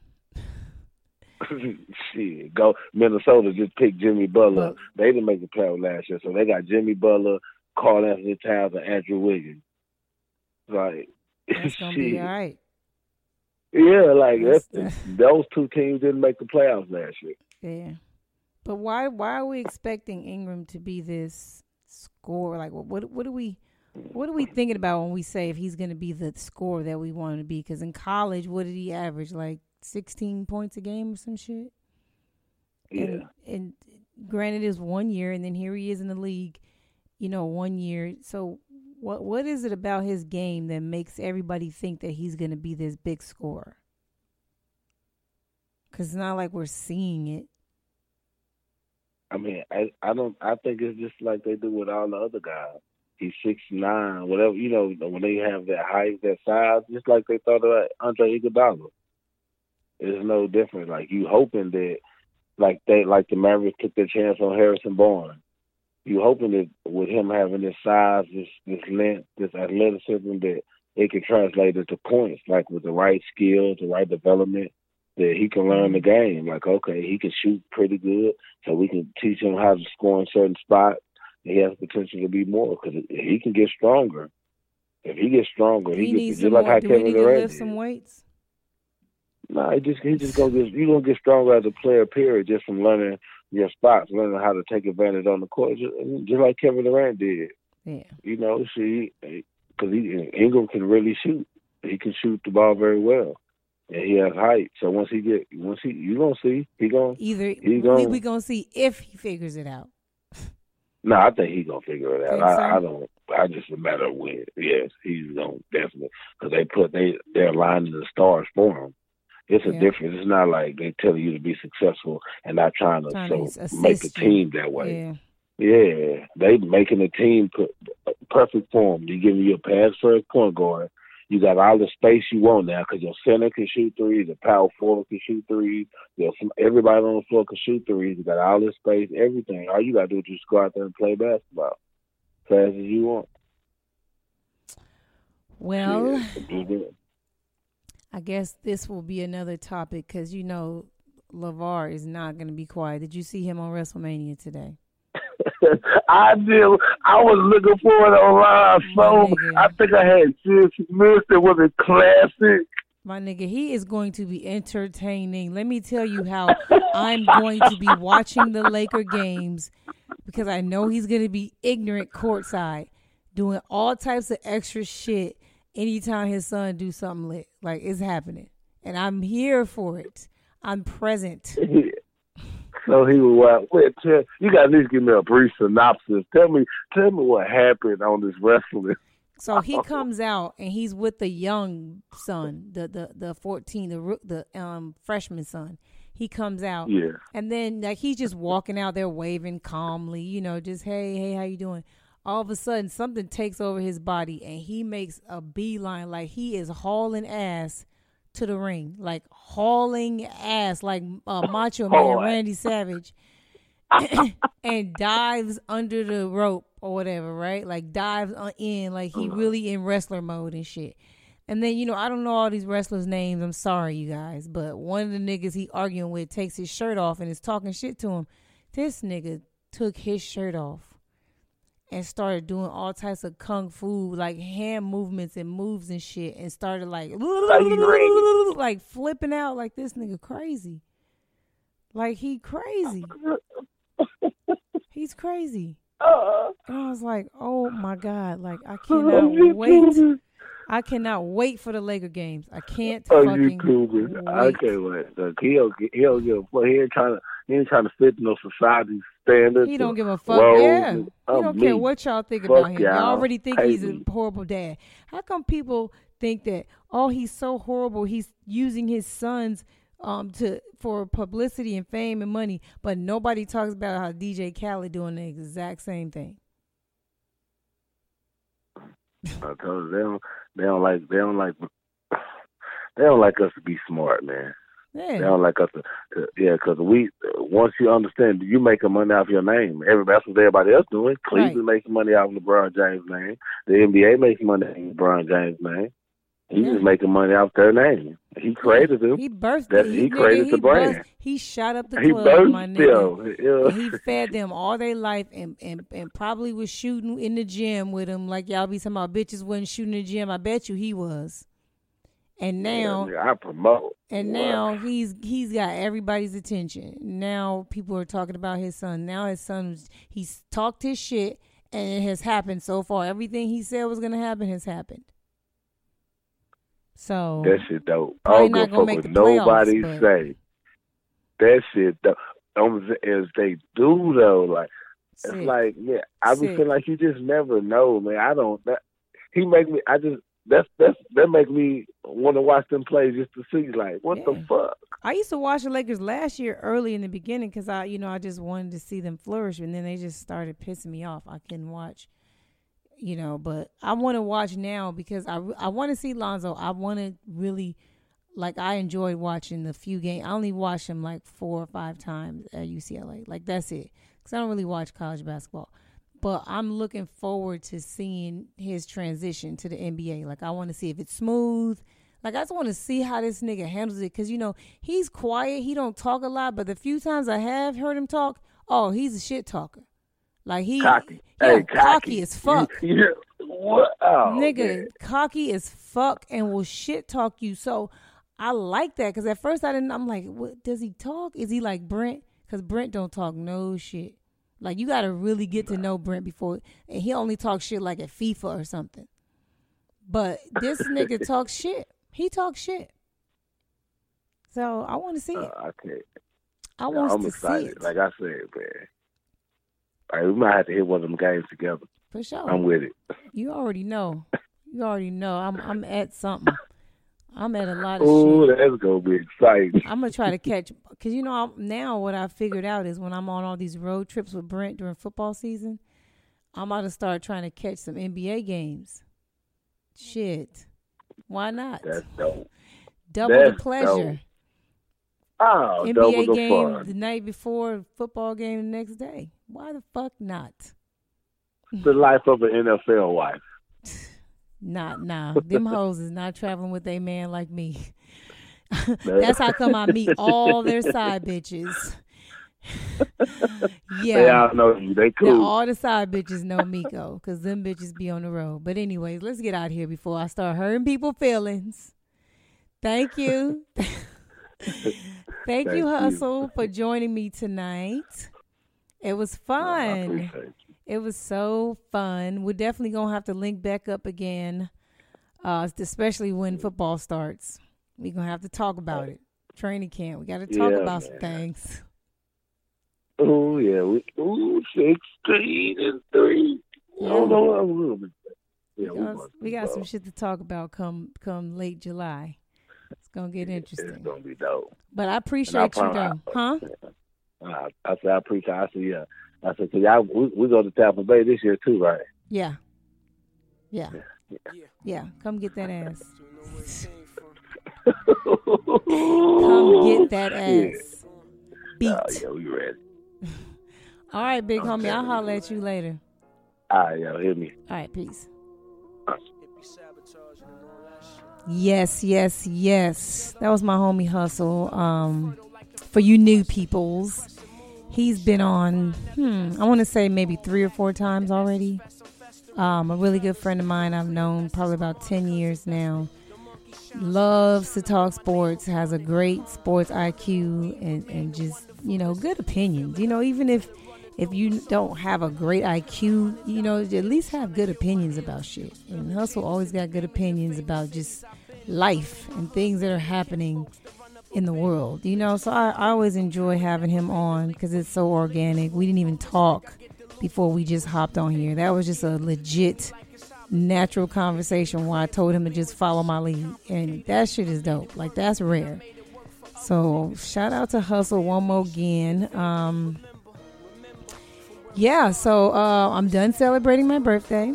Shit, go Minnesota just picked Jimmy Butler. But, they didn't make the playoffs last year, so they got Jimmy Butler, Karl Anthony Towns, and Andrew Wiggins. Like, that's gonna shit. Be all right. Yeah, like that's, that's, those two teams didn't make the playoffs last year. Yeah, but why? Why are we expecting Ingram to be this scorer? Like, what? What are we? What are we thinking about when we say if he's going to be the scorer that we want him to be? Because in college, what did he average? Like sixteen points a game or some shit? Yeah. And, and granted, it's one year, and then here he is in the league, you know, one year. So what what is it about his game that makes everybody think that he's going to be this big scorer? Because it's not like we're seeing it. I mean, I, I don't. I think it's just like they do with all the other guys. He's six nine, whatever, you know, when they have that height, that size, just like they thought about Andre Iguodala. It's no different. Like, you hoping that, like they, like the Mavericks took their chance on Harrison Barnes. You hoping that with him having this size, this this length, this athleticism, that it can translate into points, like with the right skills, the right development, that he can learn the game. Like, okay, he can shoot pretty good, so we can teach him how to score in certain spots. He has potential to be more because he can get stronger. If he gets stronger, he, he gets just like how Do Kevin we need Durant to lift did. some weights? No, nah, he just he just gonna get you gonna get stronger as a player. Period, just from learning your spots, learning how to take advantage on the court, just, just like Kevin Durant did. Yeah, you know, see, because he Ingram can really shoot. He can shoot the ball very well, and he has height. So once he get once he you gonna see he gonna either he gonna, we we gonna see if he figures it out. No, I think he's gonna figure it out. I, so? I don't. I just a matter of when. Yes, he's gonna definitely because they put they they're aligning the stars for him. It's a yeah. difference. It's not like they telling you to be successful and not trying to, trying so to make the team that way. Yeah. yeah, they making the team put, perfect for him. They giving you a pass first point guard. You got all the space you want now because your center can shoot threes, your power forward can shoot threes, your, everybody on the floor can shoot threes. You got all this space, everything. All you got to do is just go out there and play basketball as fast as you want. Well, yeah. I guess this will be another topic because, you know, LeVar is not going to be quiet. Did you see him on WrestleMania today? I did. I was looking for it online, so I think I had just missed it. Was a classic. My nigga, he is going to be entertaining. Let me tell you how I'm going to be watching the Laker games because I know he's going to be ignorant courtside, doing all types of extra shit anytime his son do something lit. Like, it's happening. And I'm here for it. I'm present. So he was well, tell, you got to at least give me a brief synopsis. Tell me tell me what happened on this wrestling. So he comes out and he's with the young son, the the the fourteen, the the um freshman son. He comes out, yeah, and then like he's just walking out there waving calmly, you know, just hey hey how you doing? All of a sudden something takes over his body and he makes a beeline like he is hauling ass to the ring, like hauling ass like uh, Macho Man oh, Randy Savage, and dives under the rope or whatever, right? Like dives in like he really in wrestler mode and shit. And then, you know, I don't know all these wrestlers' names. I'm sorry, you guys, but one of the niggas he arguing with takes his shirt off and is talking shit to him. This nigga took his shirt off and started doing all types of kung fu, like hand movements and moves and shit, and started like, like flipping out like this nigga crazy. Like he crazy. He's crazy. And I was like, oh my God, like I cannot wait. I cannot wait for the Laker games. I can't oh, fucking you wait. I can't wait. Look, he'll he'll give a he ain't trying to he ain't trying to fit no society standards. He don't give a fuck. Yeah, he don't me. care what y'all think fuck about him. Y'all, y'all already think he's me. a horrible dad. How come people think that? Oh, he's so horrible. He's using his sons um to for publicity and fame and money, but nobody talks about how D J Khaled doing the exact same thing. I told you they don't they don't like they don't like they don't like us to be smart, man. Yeah. They don't like us to, to yeah, because we once you understand you making money off your name. Everybody that's what everybody else doing. Cleveland right. making money off LeBron James' name. The N B A making money off LeBron James' name. He's yeah. just making money off their name. He created them. He birthed that, He, he created nigga, the he brand. Burst, he shot up the he club, my nigga. Yeah. He fed them all their life and, and, and probably was shooting in the gym with them like y'all be talking about bitches wasn't shooting in the gym. I bet you he was. And now yeah, I promote. And yeah. now he's he's got everybody's attention. Now people are talking about his son. Now his son, he's talked his shit and it has happened so far. Everything he said was going to happen has happened. So that shit dope. I don't give a fuck what nobody but... say. That shit dope. As they do though, like Sick. It's like yeah, I be feeling like you just never know, man. I don't. That, he make me. I just that's that's that make me want to watch them play just to see like what yeah. the fuck. I used to watch the Lakers last year early in the beginning because I you know I just wanted to see them flourish, and then they just started pissing me off. I couldn't watch. You know, but I want to watch now because I, I want to see Lonzo. I want to really, like, I enjoyed watching the few games. I only watched him like four or five times at U C L A. Like, that's it. Because I don't really watch college basketball. But I'm looking forward to seeing his transition to the N B A. Like, I want to see if it's smooth. Like, I just want to see how this nigga handles it. Because, you know, he's quiet. He don't talk a lot. But the few times I have heard him talk, oh, he's a shit talker. Like he, cocky. yeah, hey, cocky. cocky as fuck. Yeah. What? Oh, nigga, man. cocky as fuck and will shit talk you. So I like that because at first I didn't. I'm like, what does he talk? Is he like Brent? Because Brent don't talk no shit. Like you got to really get to know Brent before, and he only talks shit like at FIFA or something. But this nigga talks shit. He talks shit. So I want to see it. Uh, I can't. I want I'm to excited. see it. Like I said, man. All right, we might have to hit one of them games together. For sure. I'm with it. You already know. You already know. I'm I'm at something. I'm at a lot of Ooh, shit. Ooh, that's going to be exciting. I'm going to try to catch. Because, you know, I'm, now what I figured out is when I'm on all these road trips with Brent during football season, I'm about to start trying to catch some N B A games. Shit. Why not? That's dope. Double That's the pleasure. Dope. Oh, N B A double the game fun. the night before, football game the next day. Why the fuck not? The life of an N F L wife. Nah, nah. Them hoes is not traveling with a man like me. That's how come I meet all their side bitches. Yeah. They all know you. They cool. Now, all the side bitches know Miko because them bitches be on the road. But anyways, let's get out of here before I start hurting people's feelings. Thank you. Thank, Thank you, Hustle, you. for joining me tonight. It was fun. Oh, it was so fun. We're definitely going to have to link back up again, uh, especially when football starts. We're going to have to talk about it. Training camp. We got to talk yeah, about man. some things. Oh, yeah. We, ooh, sixteen and three. Yeah. Oh, no, I'm a little bit. Yeah, we, we, got, we got some shit to talk about come come late July. It's going to get interesting. It's going to be dope. But I appreciate I you, though. Huh? I, I said, I appreciate I said, yeah. I said, so y'all, we, we go to Tampa Bay this year, too, right? Yeah. Yeah. Yeah. Yeah. Come get that ass. Come get that ass. Beat. Oh, yeah, we ready. All right, big okay. homie. I'll holler at you later. All right, yo, hit me. All right, peace. Yes, yes, yes. That was my homie Hustle. Um, for you new peoples, he's been on, hmm, I want to say maybe three or four times already. Um, a really good friend of mine I've known probably about ten years now. Loves to talk sports, has a great sports I Q, and, and just, you know, good opinions. You know, even if if you don't have a great I Q, you know, at least have good opinions about shit. And Hustle always got good opinions about just life and things that are happening in the world, you know. So I, I always enjoy having him on because it's so organic. We didn't even talk before we just hopped on here. That was just a legit natural conversation where I told him to just follow my lead, and that shit is dope. Like, that's rare. So shout out to Hustle one more again. Um, yeah, so uh, I'm done celebrating my birthday.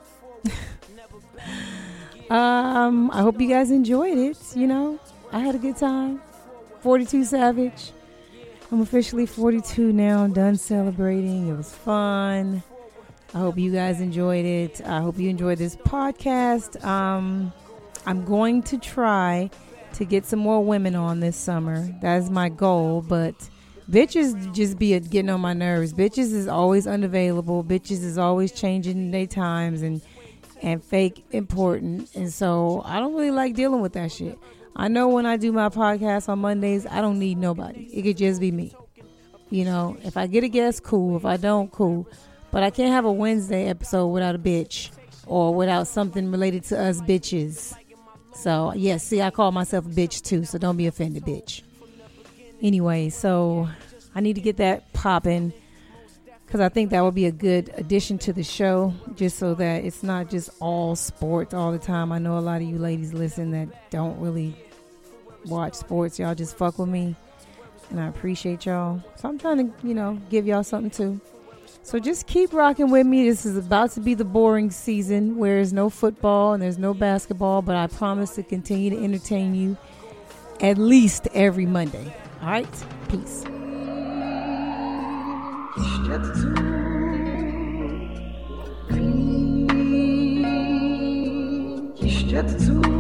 um, I hope you guys enjoyed it. You know, I had a good time. forty-two Savage. I'm officially forty-two now. Done celebrating. It was fun. I hope you guys enjoyed it. I hope you enjoyed this podcast. Um, I'm going to try to get some more women on this summer. That is my goal. But bitches just be getting on my nerves. Bitches is always unavailable. Bitches is always changing their times and and fake important. And so I don't really like dealing with that shit. I know when I do my podcast on Mondays, I don't need nobody. It could just be me. You know, if I get a guest, cool. If I don't, cool. But I can't have a Wednesday episode without a bitch or without something related to us bitches. So, yes, yeah, see, I call myself a bitch too, so don't be offended, bitch. Anyway, so I need to get that popping because I think that would be a good addition to the show, just so that it's not just all sports all the time. I know a lot of you ladies listen that don't really watch sports. Y'all just fuck with me, and I appreciate y'all. So I'm trying to, you know, give y'all something too. So just keep rocking with me. This is about to be the boring season where there's no football and there's no basketball, but I promise to continue to entertain you at least every Monday. All right? Peace. Peace.